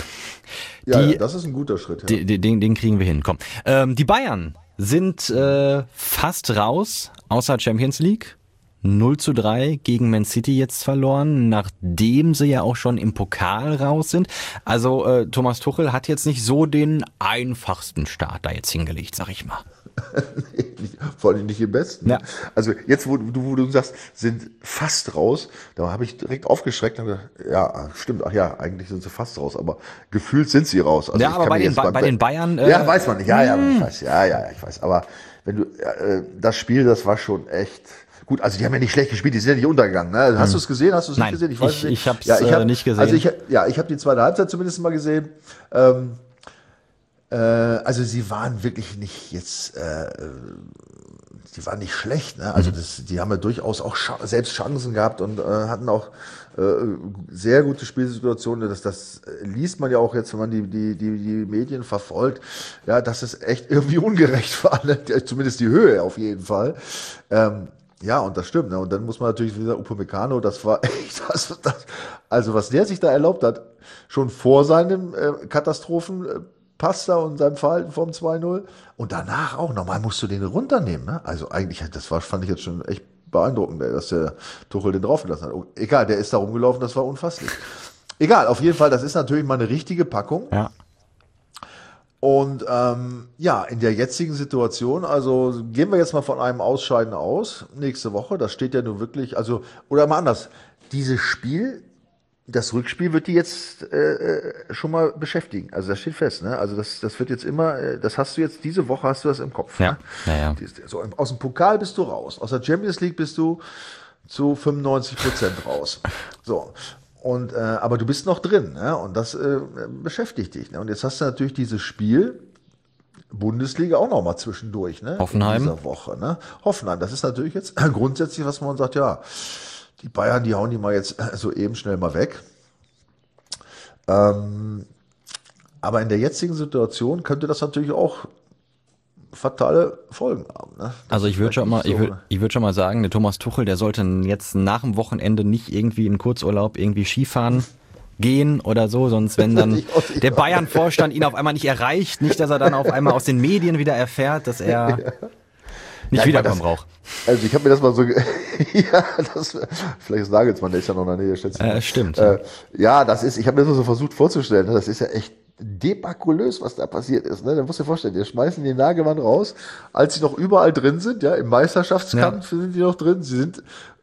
[SPEAKER 3] Das ist ein guter Schritt. Ja.
[SPEAKER 2] Den kriegen wir hin, komm. Die Bayern sind fast raus, außer Champions League. 0-3 gegen Man City jetzt verloren, nachdem sie ja auch schon im Pokal raus sind. Also Thomas Tuchel hat jetzt nicht so den einfachsten Start da jetzt hingelegt, sag ich mal.
[SPEAKER 3] Vor allem nicht im besten.
[SPEAKER 2] Ja.
[SPEAKER 3] Also jetzt, wo du sagst, sind fast raus, da habe ich direkt aufgeschreckt und gesagt, ja, stimmt, ach ja, eigentlich sind sie fast raus, aber gefühlt sind sie raus. Also
[SPEAKER 2] ja, aber bei den Bayern...
[SPEAKER 3] ja, weiß man nicht, ja, ich weiß, ich weiß, aber wenn du, das Spiel, das war schon echt... Gut, also die haben ja nicht schlecht gespielt, die sind ja nicht untergegangen. Ne? Hast du es gesehen? Hast du es nicht gesehen?
[SPEAKER 2] Ich weiß nicht. Ich habe es nicht gesehen.
[SPEAKER 3] Also ich habe die zweite Halbzeit zumindest mal gesehen. Also sie waren wirklich nicht jetzt, die waren nicht schlecht. Ne? Also die haben ja durchaus auch selbst Chancen gehabt und hatten auch sehr gute Spielsituationen. Das liest man ja auch jetzt, wenn man die Medien verfolgt, ja, dass es echt irgendwie ungerecht war. Ne? Zumindest die Höhe auf jeden Fall. Ja, und das stimmt. Ne? Und dann muss man natürlich wieder Upamecano, das war echt, also was der sich da erlaubt hat, schon vor seinem Katastrophenpass da und seinem Verhalten vom 2-0 und danach auch, normal musst du den runternehmen. Ne? Also eigentlich, fand ich jetzt schon echt beeindruckend, dass der Tuchel den draufgelassen hat. Egal, der ist da rumgelaufen, das war unfasslich. Egal, auf jeden Fall, das ist natürlich mal eine richtige Packung.
[SPEAKER 2] Ja.
[SPEAKER 3] Und in der jetzigen Situation, also gehen wir jetzt mal von einem Ausscheiden aus, nächste Woche, das steht ja nun wirklich, also, oder mal anders, dieses Spiel, das Rückspiel wird die jetzt schon mal beschäftigen, also das steht fest, ne? Also das wird jetzt immer, das hast du jetzt, diese Woche hast du das im Kopf.
[SPEAKER 2] Ja.
[SPEAKER 3] Ne?
[SPEAKER 2] Ja.
[SPEAKER 3] So, aus dem Pokal bist du raus, aus der Champions League bist du zu 95% raus. So. Und aber du bist noch drin, ne? Und das beschäftigt dich. Ne? Und jetzt hast du natürlich dieses Spiel Bundesliga auch noch mal zwischendurch, ne?
[SPEAKER 2] Hoffenheim.
[SPEAKER 3] In dieser Woche, ne? Hoffenheim, das ist natürlich jetzt grundsätzlich, was man sagt, ja, die Bayern, die hauen die mal jetzt so eben schnell mal weg. Aber in der jetzigen Situation könnte das natürlich auch fatale Folgen haben. Ne?
[SPEAKER 2] Also ich würde schon mal sagen, der Thomas Tuchel, der sollte jetzt nach dem Wochenende nicht irgendwie in Kurzurlaub irgendwie Skifahren gehen oder so, sonst wenn dann der Bayern-Vorstand ihn auf einmal nicht erreicht, nicht, dass er dann auf einmal aus den Medien wieder erfährt, dass er nicht wiederkommen braucht.
[SPEAKER 3] Also ich habe mir das mal so, vielleicht ist Nagelsmann, der ist ja noch in der Nähe, schätze ich.
[SPEAKER 2] Stimmt.
[SPEAKER 3] Ich habe mir das mal so versucht vorzustellen, ne? Das ist ja echt debakulös, was da passiert ist. Ne? Da musst du dir vorstellen, die schmeißen den Nagelsmann raus, als sie noch überall drin sind, ja, im Meisterschaftskampf sind die noch drin, sie sind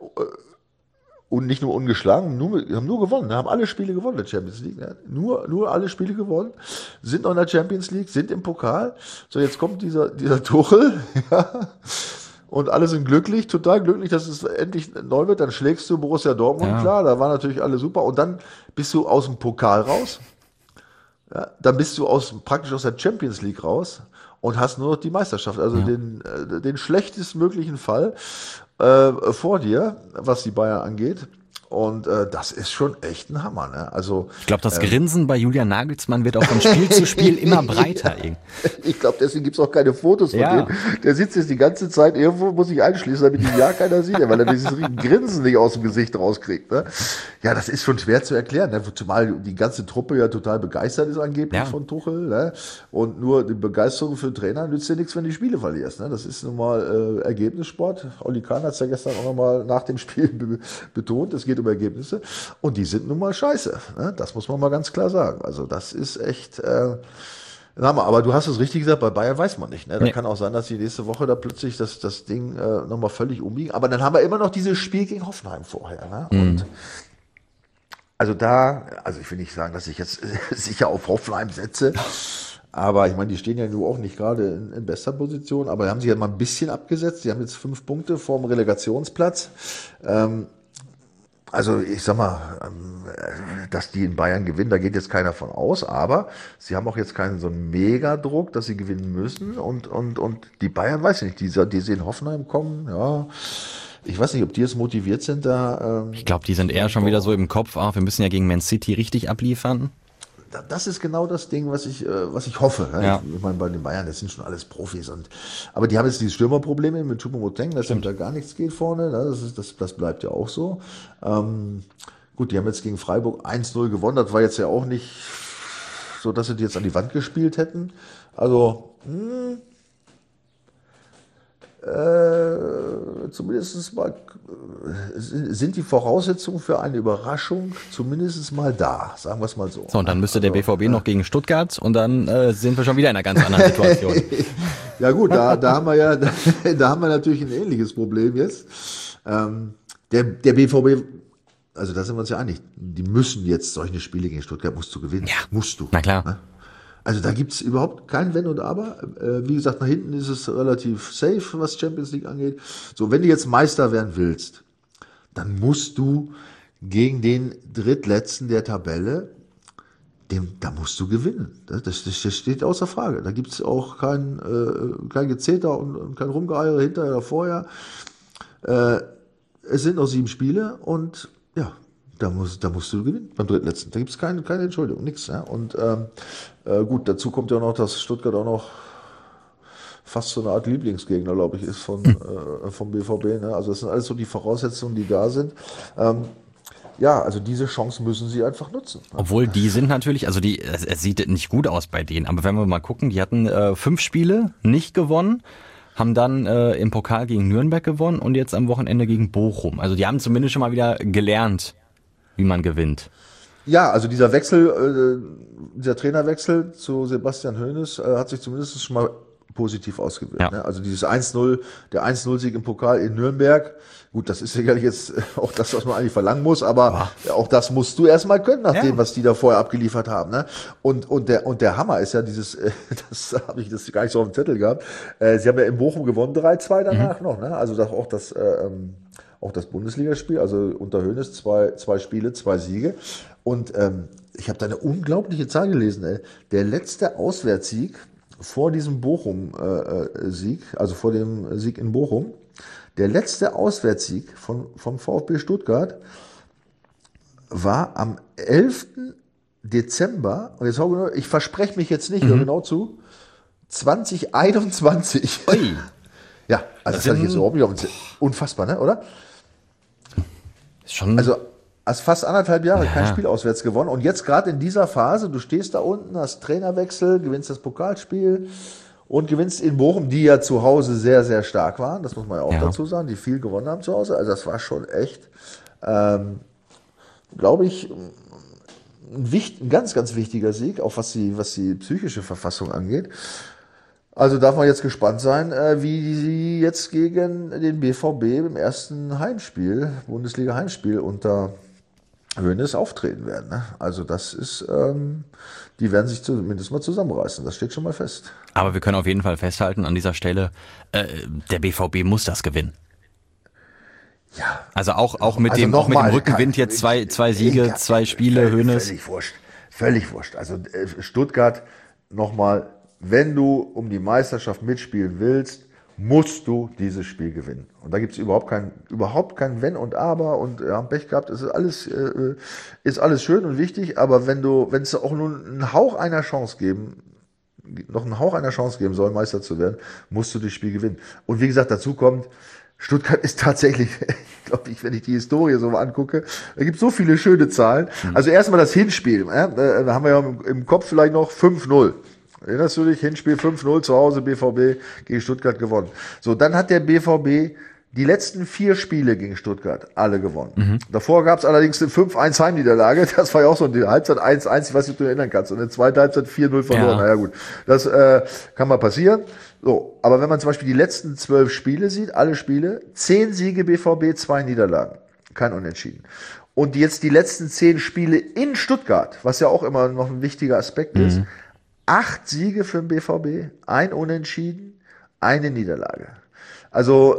[SPEAKER 3] und nicht nur ungeschlagen, haben nur gewonnen, haben alle Spiele gewonnen in der Champions League, ne? Nur alle Spiele gewonnen, sind noch in der Champions League, sind im Pokal. So, jetzt kommt dieser Tuchel, ja, und alle sind glücklich, total glücklich, dass es endlich neu wird, dann schlägst du Borussia Dortmund, klar, da waren natürlich alle super, und dann bist du aus dem Pokal raus. Ja, dann bist du praktisch aus der Champions League raus und hast nur noch die Meisterschaft, also den schlechtestmöglichen Fall vor dir, was die Bayern angeht. Und das ist schon echt ein Hammer. Ne? Also
[SPEAKER 2] ich glaube, das Grinsen bei Julian Nagelsmann wird auch von Spiel zu Spiel immer breiter.
[SPEAKER 3] Ich glaube, deswegen gibt's auch keine Fotos von dem. Der sitzt jetzt die ganze Zeit irgendwo, muss sich einschließen, damit ihn ja keiner sieht, weil er dieses riesen Grinsen nicht aus dem Gesicht rauskriegt. Ne? Ja, das ist schon schwer zu erklären, ne? Zumal die ganze Truppe ja total begeistert ist angeblich von Tuchel. Ne? Und nur die Begeisterung für den Trainer nützt dir nichts, wenn du die Spiele verlierst. Ne? Das ist nun mal Ergebnissport. Oli Kahn hat's ja gestern auch nochmal nach dem Spiel betont, es geht um Ergebnisse. Und die sind nun mal scheiße. Ne? Das muss man mal ganz klar sagen. Also das ist echt... aber du hast es richtig gesagt, bei Bayern weiß man nicht. Ne? Da kann auch sein, dass die nächste Woche da plötzlich das Ding nochmal völlig umbiegen. Aber dann haben wir immer noch dieses Spiel gegen Hoffenheim vorher. Ne? Und also ich will nicht sagen, dass ich jetzt sicher auf Hoffenheim setze. Aber ich meine, die stehen ja nur auch nicht gerade in bester Position. Aber die haben sich ja mal ein bisschen abgesetzt. Die haben jetzt 5 Punkte vorm Relegationsplatz. Also ich sag mal, dass die in Bayern gewinnen, da geht jetzt keiner von aus, aber sie haben auch jetzt keinen so einen Megadruck, dass sie gewinnen müssen und die Bayern, weiß ich nicht, die sehen Hoffenheim kommen, ja, ich weiß nicht, ob die jetzt motiviert sind da.
[SPEAKER 2] Ich glaube, die sind eher schon wieder so im Kopf, wir müssen ja gegen Man City richtig abliefern.
[SPEAKER 3] Das ist genau das Ding, was ich hoffe. Ja. Ich meine, bei den Bayern, das sind schon alles Profis. Aber die haben jetzt die Stürmerprobleme mit Choupo-Moting, dass da gar nichts geht vorne. Das bleibt ja auch so. Gut, die haben jetzt gegen Freiburg 1-0 gewonnen. Das war jetzt ja auch nicht so, dass sie die jetzt an die Wand gespielt hätten. Also, zumindest mal sind die Voraussetzungen für eine Überraschung zumindest mal da, sagen wir es mal so.
[SPEAKER 2] So, und dann müsste der BVB noch gegen Stuttgart und dann sind wir schon wieder in einer ganz anderen Situation.
[SPEAKER 3] Ja gut, da haben wir natürlich ein ähnliches Problem jetzt. Der BVB, also da sind wir uns ja einig, die müssen jetzt solche Spiele gegen Stuttgart, musst du gewinnen.
[SPEAKER 2] Ja.
[SPEAKER 3] Musst du.
[SPEAKER 2] Na klar.
[SPEAKER 3] Ne? Also da gibt's überhaupt kein Wenn und Aber. Wie gesagt, nach hinten ist es relativ safe, was Champions League angeht. So, wenn du jetzt Meister werden willst, dann musst du gegen den Drittletzten der Tabelle, da musst du gewinnen. Das steht außer Frage. Da gibt's auch kein Gezeter und kein Rumgeeiere hinterher oder vorher. Es sind noch 7 Spiele und ja, da musst du gewinnen beim Drittletzten. Da gibt's keine Entschuldigung, nichts. Ja? Und gut, dazu kommt ja noch, dass Stuttgart auch noch fast so eine Art Lieblingsgegner, glaube ich, ist vom BVB. Ne? Also das sind alles so die Voraussetzungen, die da sind. Ja, also diese Chance müssen sie einfach nutzen.
[SPEAKER 2] Obwohl die sind natürlich, also es sieht nicht gut aus bei denen, aber wenn wir mal gucken, die hatten 5 Spiele nicht gewonnen, haben dann im Pokal gegen Nürnberg gewonnen und jetzt am Wochenende gegen Bochum. Also die haben zumindest schon mal wieder gelernt, wie man gewinnt.
[SPEAKER 3] Ja, also dieser Trainerwechsel zu Sebastian Hoeneß hat sich zumindest schon mal positiv ausgewirkt. Ja. Ne? Also dieses 1-0, der 1-0-Sieg im Pokal in Nürnberg, gut, das ist sicherlich jetzt auch das, was man eigentlich verlangen muss, aber auch das musst du erstmal können, nach dem, was die da vorher abgeliefert haben. Ne? Und der Hammer ist ja dieses, das habe ich das gar nicht so auf dem Zettel gehabt, sie haben ja in Bochum gewonnen, 3-2 danach noch, ne? Also auch das Bundesligaspiel, also unter Hoeneß 2 Spiele, 2 Siege. Und ich habe da eine unglaubliche Zahl gelesen. Der letzte Auswärtssieg vor diesem Bochum-Sieg, also vor dem Sieg in Bochum, der letzte Auswärtssieg vom VfB Stuttgart war am 11. Dezember, und jetzt ich verspreche mich jetzt nicht, hör genau zu, 2021.
[SPEAKER 2] Ui.
[SPEAKER 3] Ja, also das hatte ich jetzt überhaupt nicht auf dem unfassbar, ne, oder?
[SPEAKER 2] Schon.
[SPEAKER 3] Also hast fast 1,5 Jahre kein Spiel auswärts gewonnen. Und jetzt gerade in dieser Phase, du stehst da unten, hast Trainerwechsel, gewinnst das Pokalspiel und gewinnst in Bochum, die ja zu Hause sehr, sehr stark waren. Das muss man ja auch dazu sagen, die viel gewonnen haben zu Hause. Also das war schon echt, glaube ich, ein ganz, ganz wichtiger Sieg, auch was die psychische Verfassung angeht. Also darf man jetzt gespannt sein, wie sie jetzt gegen den BVB im ersten Heimspiel, Bundesliga-Heimspiel unter Hoeneß auftreten werden. Ne? Also das ist, die werden sich zumindest mal zusammenreißen, das steht schon mal fest.
[SPEAKER 2] Aber wir können auf jeden Fall festhalten an dieser Stelle, der BVB muss das gewinnen.
[SPEAKER 3] Ja.
[SPEAKER 2] Also auch mit dem Rückenwind jetzt zwei Siege, 2 Spiele, Hoeneß.
[SPEAKER 3] Völlig wurscht. Also Stuttgart nochmal, wenn du um die Meisterschaft mitspielen willst, musst du dieses Spiel gewinnen. Und da gibt es überhaupt kein Wenn und Aber und Pech gehabt. Es ist alles schön und wichtig, aber wenn es auch nur einen Hauch einer Chance geben soll, Meister zu werden, musst du das Spiel gewinnen. Und wie gesagt, dazu kommt, Stuttgart ist tatsächlich, glaube ich, wenn ich die Historie so mal angucke, da gibt es so viele schöne Zahlen. Also erstmal das Hinspiel, da haben wir ja im Kopf vielleicht noch 5-0. Erinnerst du dich? Hinspiel 5-0 zu Hause, BVB gegen Stuttgart gewonnen. So, dann hat der BVB die letzten 4 Spiele gegen Stuttgart alle gewonnen. Davor gab es allerdings eine 5-1 Heimniederlage. Das war ja auch so eine Halbzeit 1-1, ich weiß nicht, ob du dich erinnern kannst. Und eine zweite Halbzeit 4-0 verloren.
[SPEAKER 2] Ja.
[SPEAKER 3] Naja gut, das kann mal passieren. So, aber wenn man zum Beispiel die letzten 12 Spiele sieht, alle Spiele, 10 Siege BVB, 2 Niederlagen. Kein Unentschieden. Und jetzt die letzten 10 Spiele in Stuttgart, was ja auch immer noch ein wichtiger Aspekt ist, 8 Siege für den BVB, 1 Unentschieden, 1 Niederlage. Also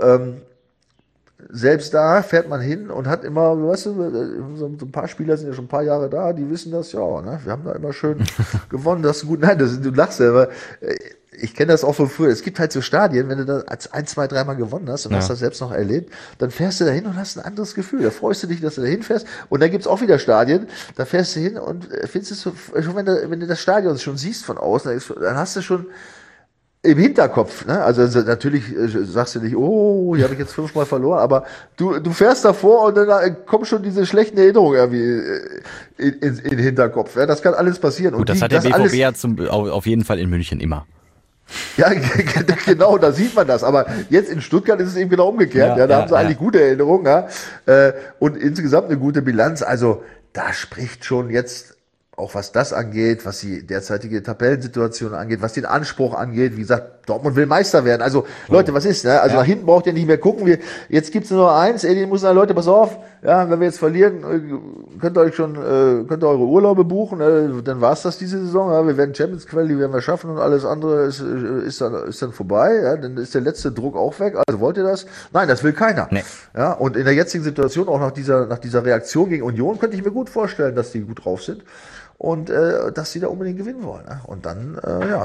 [SPEAKER 3] selbst da fährt man hin und hat immer, weißt du, so ein paar Spieler sind ja schon ein paar Jahre da, die wissen das, ja, ne, wir haben da immer schön gewonnen, das ist gut. Nein, du lachst ja, aber ich kenne das auch von früher. Es gibt halt so Stadien, wenn du da 1, 2, 3 Mal gewonnen hast und hast das selbst noch erlebt, dann fährst du da hin und hast ein anderes Gefühl. Da freust du dich, dass du da hinfährst. Und dann gibt's auch wieder Stadien, da fährst du hin und findest es so, schon wenn du das Stadion schon siehst von außen, dann hast du schon im Hinterkopf, ne? Also natürlich sagst du nicht, oh, hier habe ich jetzt 5-mal verloren, aber du fährst davor und dann kommen schon diese schlechten Erinnerungen irgendwie in den Hinterkopf. Ja? Das kann alles passieren.
[SPEAKER 2] Gut, das hat der BVB ja auf jeden Fall in München immer.
[SPEAKER 3] Ja, genau, da sieht man das. Aber jetzt in Stuttgart ist es eben genau umgekehrt. Da haben sie eigentlich gute Erinnerungen. Ja? Und insgesamt eine gute Bilanz. Also da spricht schon jetzt, auch was das angeht, was die derzeitige Tabellensituation angeht, was den Anspruch angeht. Wie gesagt, Dortmund will Meister werden. Also Leute, was ist? Ne? Also nach hinten braucht ihr nicht mehr gucken. Jetzt gibt's nur eins. Die muss sagen, Leute, pass auf. Ja, wenn wir jetzt verlieren, könnt ihr eure Urlaube buchen. Dann war's das diese Saison. Ja, wir werden Champions Quali, werden wir schaffen und alles andere ist dann vorbei. Ja, dann ist der letzte Druck auch weg. Also wollt ihr das? Nein, das will keiner. Nee. Ja, und in der jetzigen Situation, auch nach dieser Reaktion gegen Union, könnte ich mir gut vorstellen, dass die gut drauf sind. Und dass sie da unbedingt gewinnen wollen. Ne? Und dann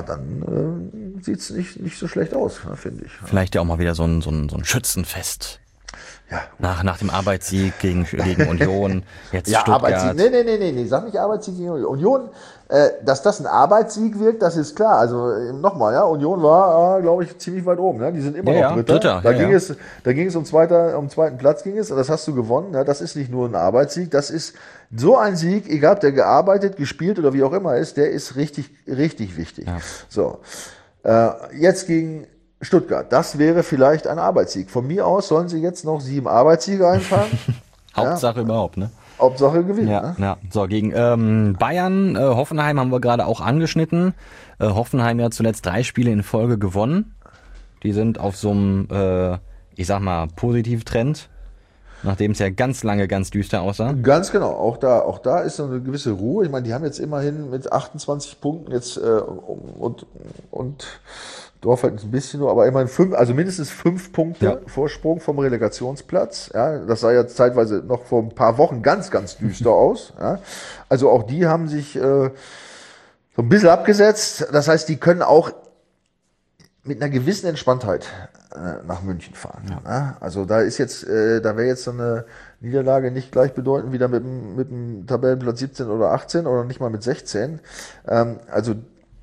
[SPEAKER 3] sieht's nicht so schlecht aus, finde ich.
[SPEAKER 2] Vielleicht ja auch mal wieder so ein Schützenfest. Ja. Nach dem Arbeitssieg gegen Union, jetzt Stuttgart.
[SPEAKER 3] Arbeitssieg. Nee, sag nicht Arbeitssieg gegen Union. Dass das ein Arbeitssieg wird, das ist klar. Also nochmal, ja, Union war, glaube ich, ziemlich weit oben. Ne? Die sind immer noch Dritter. Da ging es um zweiten Platz ging es, und das hast du gewonnen. Ne? Das ist nicht nur ein Arbeitssieg, das ist so ein Sieg, egal ob der gearbeitet, gespielt oder wie auch immer ist, der ist richtig, richtig wichtig. Ja. So, jetzt gegen Stuttgart. Das wäre vielleicht ein Arbeitssieg. Von mir aus sollen sie jetzt noch 7 Arbeitssiege einfahren.
[SPEAKER 2] Hauptsache überhaupt, ne?
[SPEAKER 3] Hauptsache gewinnen.
[SPEAKER 2] Ja,
[SPEAKER 3] ne?
[SPEAKER 2] ja. So, gegen Bayern, Hoffenheim haben wir gerade auch angeschnitten. Hoffenheim ja zuletzt 3 Spiele in Folge gewonnen. Die sind auf so einem, ich sag mal, Positivtrend. Nachdem es ja ganz lange ganz düster aussah.
[SPEAKER 3] Ganz genau. Auch da ist so eine gewisse Ruhe. Ich meine, die haben jetzt immerhin mit 28 Punkten jetzt und Dortmund ein bisschen nur, aber immerhin mindestens 5 Punkte Vorsprung vom Relegationsplatz. Ja, das sah ja zeitweise noch vor ein paar Wochen ganz, ganz düster aus. Ja. Also auch die haben sich so ein bisschen abgesetzt. Das heißt, die können auch mit einer gewissen Entspanntheit nach München fahren. Ja. Also da wäre jetzt so eine Niederlage nicht gleichbedeutend wieder mit dem Tabellenplatz 17 oder 18 oder nicht mal mit 16. Also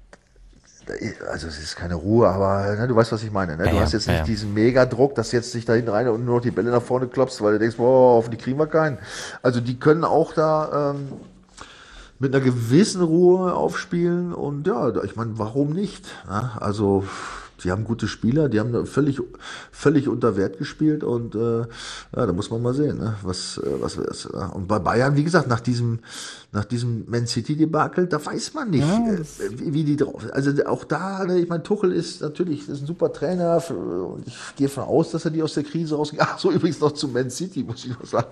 [SPEAKER 3] es ist keine Ruhe, aber du weißt, was ich meine. Ne? Du hast jetzt nicht diesen Megadruck, dass jetzt dich da hinten rein und nur noch die Bälle nach vorne klopfst, weil du denkst, boah, hoffentlich kriegen wir keinen. Also die können auch da mit einer gewissen Ruhe aufspielen und ja, ich meine, warum nicht? Ne? Also die haben gute Spieler, die haben völlig unter Wert gespielt und da muss man mal sehen, ne? was ist. Und bei Bayern, wie gesagt, nach diesem Man City Debakel, da weiß man nicht, wie die drauf. Also auch da, ich meine, Tuchel ist natürlich ein super Trainer und ich gehe davon aus, dass er die aus der Krise rausgeht. Ach so, übrigens noch zu Man City, muss ich noch sagen.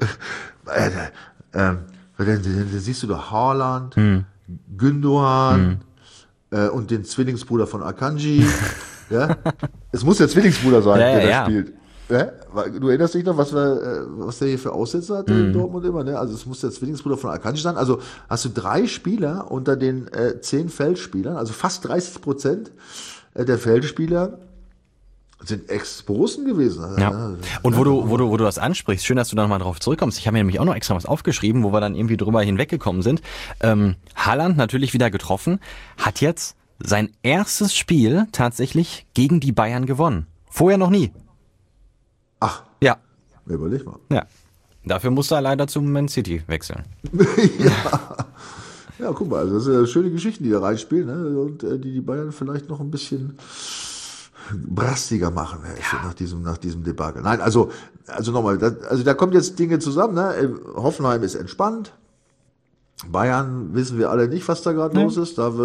[SPEAKER 3] Da siehst du da Haaland, Gündoğan, und den Zwillingsbruder von Akanji. Ja? Es muss der Zwillingsbruder sein, der da spielt. Ja? Du erinnerst dich noch, was der hier für Aussätze hatte in Dortmund immer? Ne? Also es muss der Zwillingsbruder von Akanji sein. Also hast du 3 Spieler unter den 10 Feldspielern, also fast 30% der Feldspieler sind Ex-Borussen gewesen.
[SPEAKER 2] Ja. Und wo du das ansprichst, schön, dass du da nochmal drauf zurückkommst. Ich habe mir nämlich auch noch extra was aufgeschrieben, wo wir dann irgendwie drüber hinweggekommen sind. Haaland natürlich wieder getroffen, hat jetzt sein erstes Spiel tatsächlich gegen die Bayern gewonnen. Vorher noch nie.
[SPEAKER 3] Ach.
[SPEAKER 2] Ja.
[SPEAKER 3] Überleg mal.
[SPEAKER 2] Ja. Dafür musste er leider zum Man City wechseln.
[SPEAKER 3] Ja, guck mal, also das sind ja schöne Geschichten, die da reinspielen, ne? Und die Bayern vielleicht noch ein bisschen brastiger machen nach diesem Debakel. Nein, also nochmal, da kommen jetzt Dinge zusammen, ne? Hoffenheim ist entspannt. Bayern wissen wir alle nicht, was da gerade los ist. Da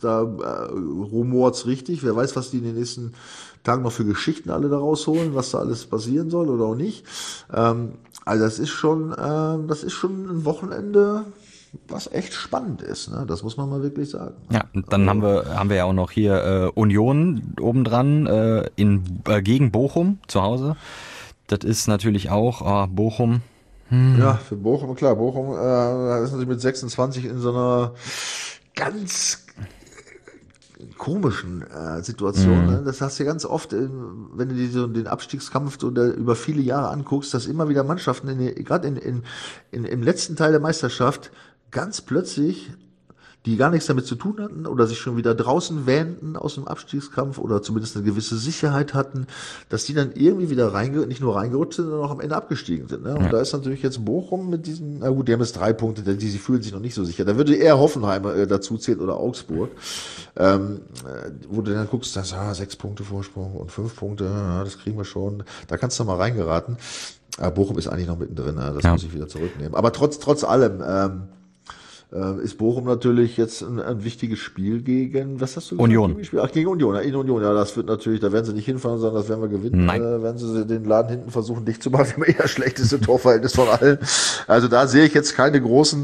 [SPEAKER 3] rumort's richtig. Wer weiß, was die in den nächsten Tagen noch für Geschichten alle da rausholen, was da alles passieren soll oder auch nicht. Also das ist schon ein Wochenende, was echt spannend ist, ne? Das muss man mal wirklich sagen.
[SPEAKER 2] Ja, und dann haben wir ja auch noch hier Union obendran gegen Bochum zu Hause. Das ist natürlich auch Bochum.
[SPEAKER 3] Ja, für Bochum, klar, Bochum ist natürlich mit 26 in so einer ganz komischen Situation. Ne? Das hast du ja ganz oft, wenn du dir so den Abstiegskampf über viele Jahre anguckst, dass immer wieder Mannschaften, gerade im letzten Teil der Meisterschaft, ganz plötzlich, die gar nichts damit zu tun hatten oder sich schon wieder draußen wähnten aus dem Abstiegskampf oder zumindest eine gewisse Sicherheit hatten, dass die dann irgendwie wieder nicht nur reingerutscht sind, sondern auch am Ende abgestiegen sind. Ne? Und da ist natürlich jetzt Bochum mit diesen, na gut, die haben jetzt 3 Punkte, sie fühlen sich noch nicht so sicher. Da würde eher Hoffenheim dazu zählen oder Augsburg, wo du dann guckst, 6 Punkte Vorsprung und 5 Punkte, das kriegen wir schon. Da kannst du mal reingeraten. Bochum ist eigentlich noch mittendrin, das muss ich wieder zurücknehmen. Aber trotz allem, ist Bochum natürlich jetzt ein wichtiges Spiel gegen, was hast du gesagt?
[SPEAKER 2] Union.
[SPEAKER 3] Gegen Union. In Union, ja, das wird natürlich, da werden sie nicht hinfahren, sondern das werden wir gewinnen.
[SPEAKER 2] Nein.
[SPEAKER 3] Werden sie den Laden hinten versuchen dicht zu machen. Wir haben eher das schlechteste Torverhältnis von allen. Also da sehe ich jetzt keine großen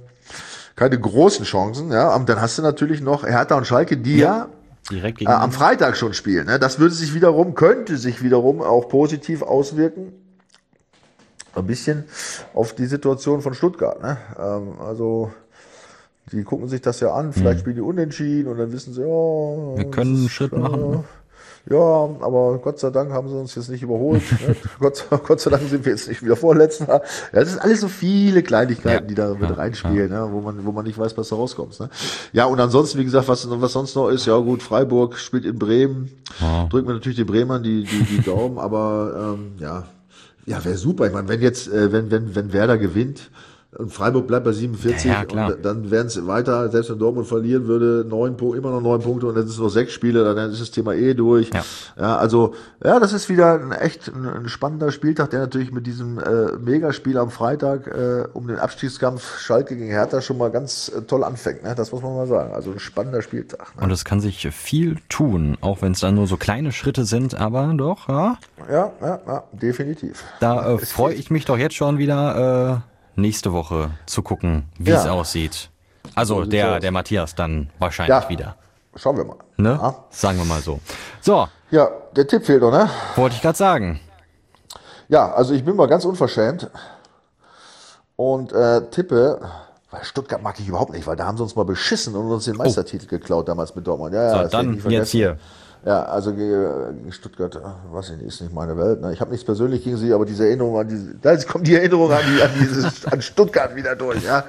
[SPEAKER 3] Chancen, ja. Und dann hast du natürlich noch Hertha und Schalke, die
[SPEAKER 2] direkt
[SPEAKER 3] am Freitag schon spielen, ne? Das könnte sich wiederum auch positiv auswirken. Ein bisschen auf die Situation von Stuttgart, ne? Also, die gucken sich das ja an, vielleicht spielen die unentschieden und dann wissen sie,
[SPEAKER 2] wir können einen Schritt machen.
[SPEAKER 3] Ja, aber Gott sei Dank haben sie uns jetzt nicht überholt. Ne? Gott sei Dank sind wir jetzt nicht wieder Vorletzter. Ja, das ist alles so viele Kleinigkeiten, die da mit reinspielen, ne? wo man nicht weiß, was da rauskommt. Ne? Ja, und ansonsten, wie gesagt, was sonst noch ist, ja gut, Freiburg spielt in Bremen. Drücken wir natürlich den Bremern die Daumen, aber ja, wäre super. Ich meine, wenn jetzt, wenn Werder gewinnt und Freiburg bleibt bei 47, und dann wären es weiter, selbst wenn Dortmund verlieren würde, immer noch 9 Punkte und dann sind es nur 6 Spiele, dann ist das Thema durch. Also, das ist wieder ein spannender Spieltag, der natürlich mit diesem Megaspiel am Freitag um den Abstiegskampf Schalke gegen Hertha schon mal ganz toll anfängt. Ne? Das muss man mal sagen. Also ein spannender Spieltag. Ne?
[SPEAKER 2] Und es kann sich viel tun, auch wenn es dann nur so kleine Schritte sind, aber doch, ja.
[SPEAKER 3] Ja, definitiv.
[SPEAKER 2] Da freue ich mich doch jetzt schon wieder nächste Woche zu gucken, wie es aussieht. Also der Matthias dann wahrscheinlich wieder.
[SPEAKER 3] Schauen wir mal.
[SPEAKER 2] Ne? Ja. Sagen wir mal so. So.
[SPEAKER 3] Ja, der Tipp fehlt noch, ne?
[SPEAKER 2] Wollte ich gerade sagen.
[SPEAKER 3] Ja, also ich bin mal ganz unverschämt und tippe, weil Stuttgart mag ich überhaupt nicht, weil da haben sie uns mal beschissen und uns den Meistertitel geklaut damals mit Dortmund. Ja,
[SPEAKER 2] so, dann jetzt hier.
[SPEAKER 3] Ja, also gegen Stuttgart, weiß ich nicht, ist nicht meine Welt. Ne? Ich habe nichts persönlich gegen sie, aber diese Erinnerung da kommt die Erinnerung an Stuttgart wieder durch. Ja,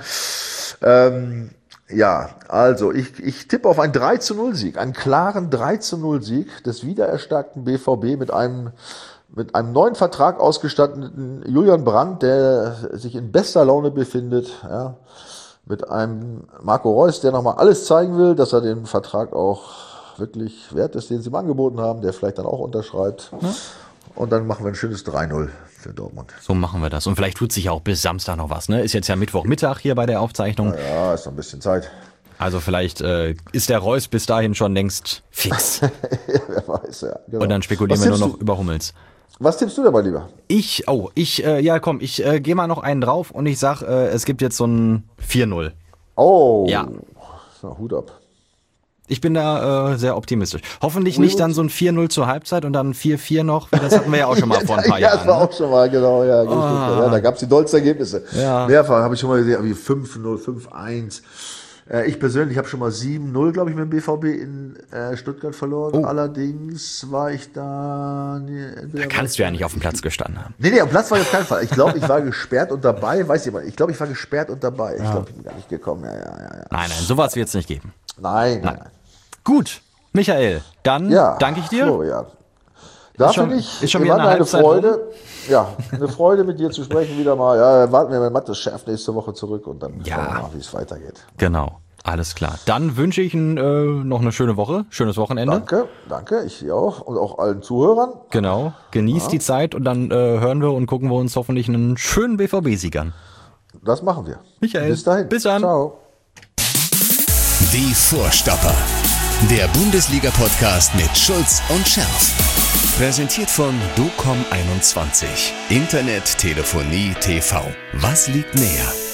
[SPEAKER 3] also ich tippe auf einen 3-0-Sieg, einen klaren 3-0-Sieg des wiedererstarkten BVB mit einem neuen Vertrag ausgestatteten Julian Brandt, der sich in bester Laune befindet, ja, mit einem Marco Reus, der nochmal alles zeigen will, dass er den Vertrag auch wirklich wert ist, den sie ihm angeboten haben, der vielleicht dann auch unterschreibt. Und dann machen wir ein schönes 3-0 für Dortmund.
[SPEAKER 2] So machen wir das. Und vielleicht tut sich auch bis Samstag noch was, ne? Ist jetzt ja Mittwochmittag hier bei der Aufzeichnung.
[SPEAKER 3] Ja, ist noch ein bisschen Zeit.
[SPEAKER 2] Also vielleicht ist der Reus bis dahin schon längst fix.
[SPEAKER 3] Ja, wer weiß, ja. Genau.
[SPEAKER 2] Und dann spekulieren wir nur noch über Hummels.
[SPEAKER 3] Was tippst du dabei lieber?
[SPEAKER 2] Ich gehe mal noch einen drauf und ich sag, es gibt jetzt so ein 4-0.
[SPEAKER 3] Oh.
[SPEAKER 2] Ja.
[SPEAKER 3] So, Hut ab.
[SPEAKER 2] Ich bin da sehr optimistisch. Hoffentlich nicht dann so ein 4-0 zur Halbzeit und dann 4-4 noch, das hatten wir ja auch schon mal vor ein paar Jahren.
[SPEAKER 3] Ja, das war auch schon mal, genau. Ja, ja, da gab es die dollsten Ergebnisse.
[SPEAKER 2] Ja.
[SPEAKER 3] Mehrfach habe ich schon mal gesehen, wie 5-0, 5-1. Ich persönlich habe schon mal 7-0, glaube ich, mit dem BVB in Stuttgart verloren.
[SPEAKER 2] Oh.
[SPEAKER 3] Allerdings war ich da...
[SPEAKER 2] Da kannst du ja nicht auf dem Platz gestanden haben.
[SPEAKER 3] Nee, am Platz war ich auf keinen Fall. Ich glaube, ich war gesperrt und dabei. Weiß ich aber. Ich glaube, ich war gesperrt und dabei. Ich glaube, ich bin gar nicht gekommen. Ja.
[SPEAKER 2] Nein, sowas wird es nicht geben.
[SPEAKER 3] Nein.
[SPEAKER 2] Gut, Michael, dann danke ich dir.
[SPEAKER 3] Florian. Da finde
[SPEAKER 2] ist schon wieder eine Halbzeit
[SPEAKER 3] Freude.
[SPEAKER 2] rum.
[SPEAKER 3] Ja, eine Freude mit dir zu sprechen wieder mal. Ja, warten wir mit Mattes Chef nächste Woche zurück und dann schauen wir mal, wie es weitergeht.
[SPEAKER 2] Genau, alles klar. Dann wünsche ich noch eine schöne Woche, schönes Wochenende.
[SPEAKER 3] Danke, ich dir auch und auch allen Zuhörern.
[SPEAKER 2] Genau, genießt die Zeit und dann hören wir und gucken wir uns hoffentlich einen schönen BVB-Sieg an.
[SPEAKER 3] Das machen wir.
[SPEAKER 2] Michael,
[SPEAKER 3] bis dahin.
[SPEAKER 2] Bis dann.
[SPEAKER 3] Ciao.
[SPEAKER 1] Die Vorstopper. Der Bundesliga-Podcast mit Schulz und Scherf. Präsentiert von DOCOM21. Internet, Telefonie, TV. Was liegt näher?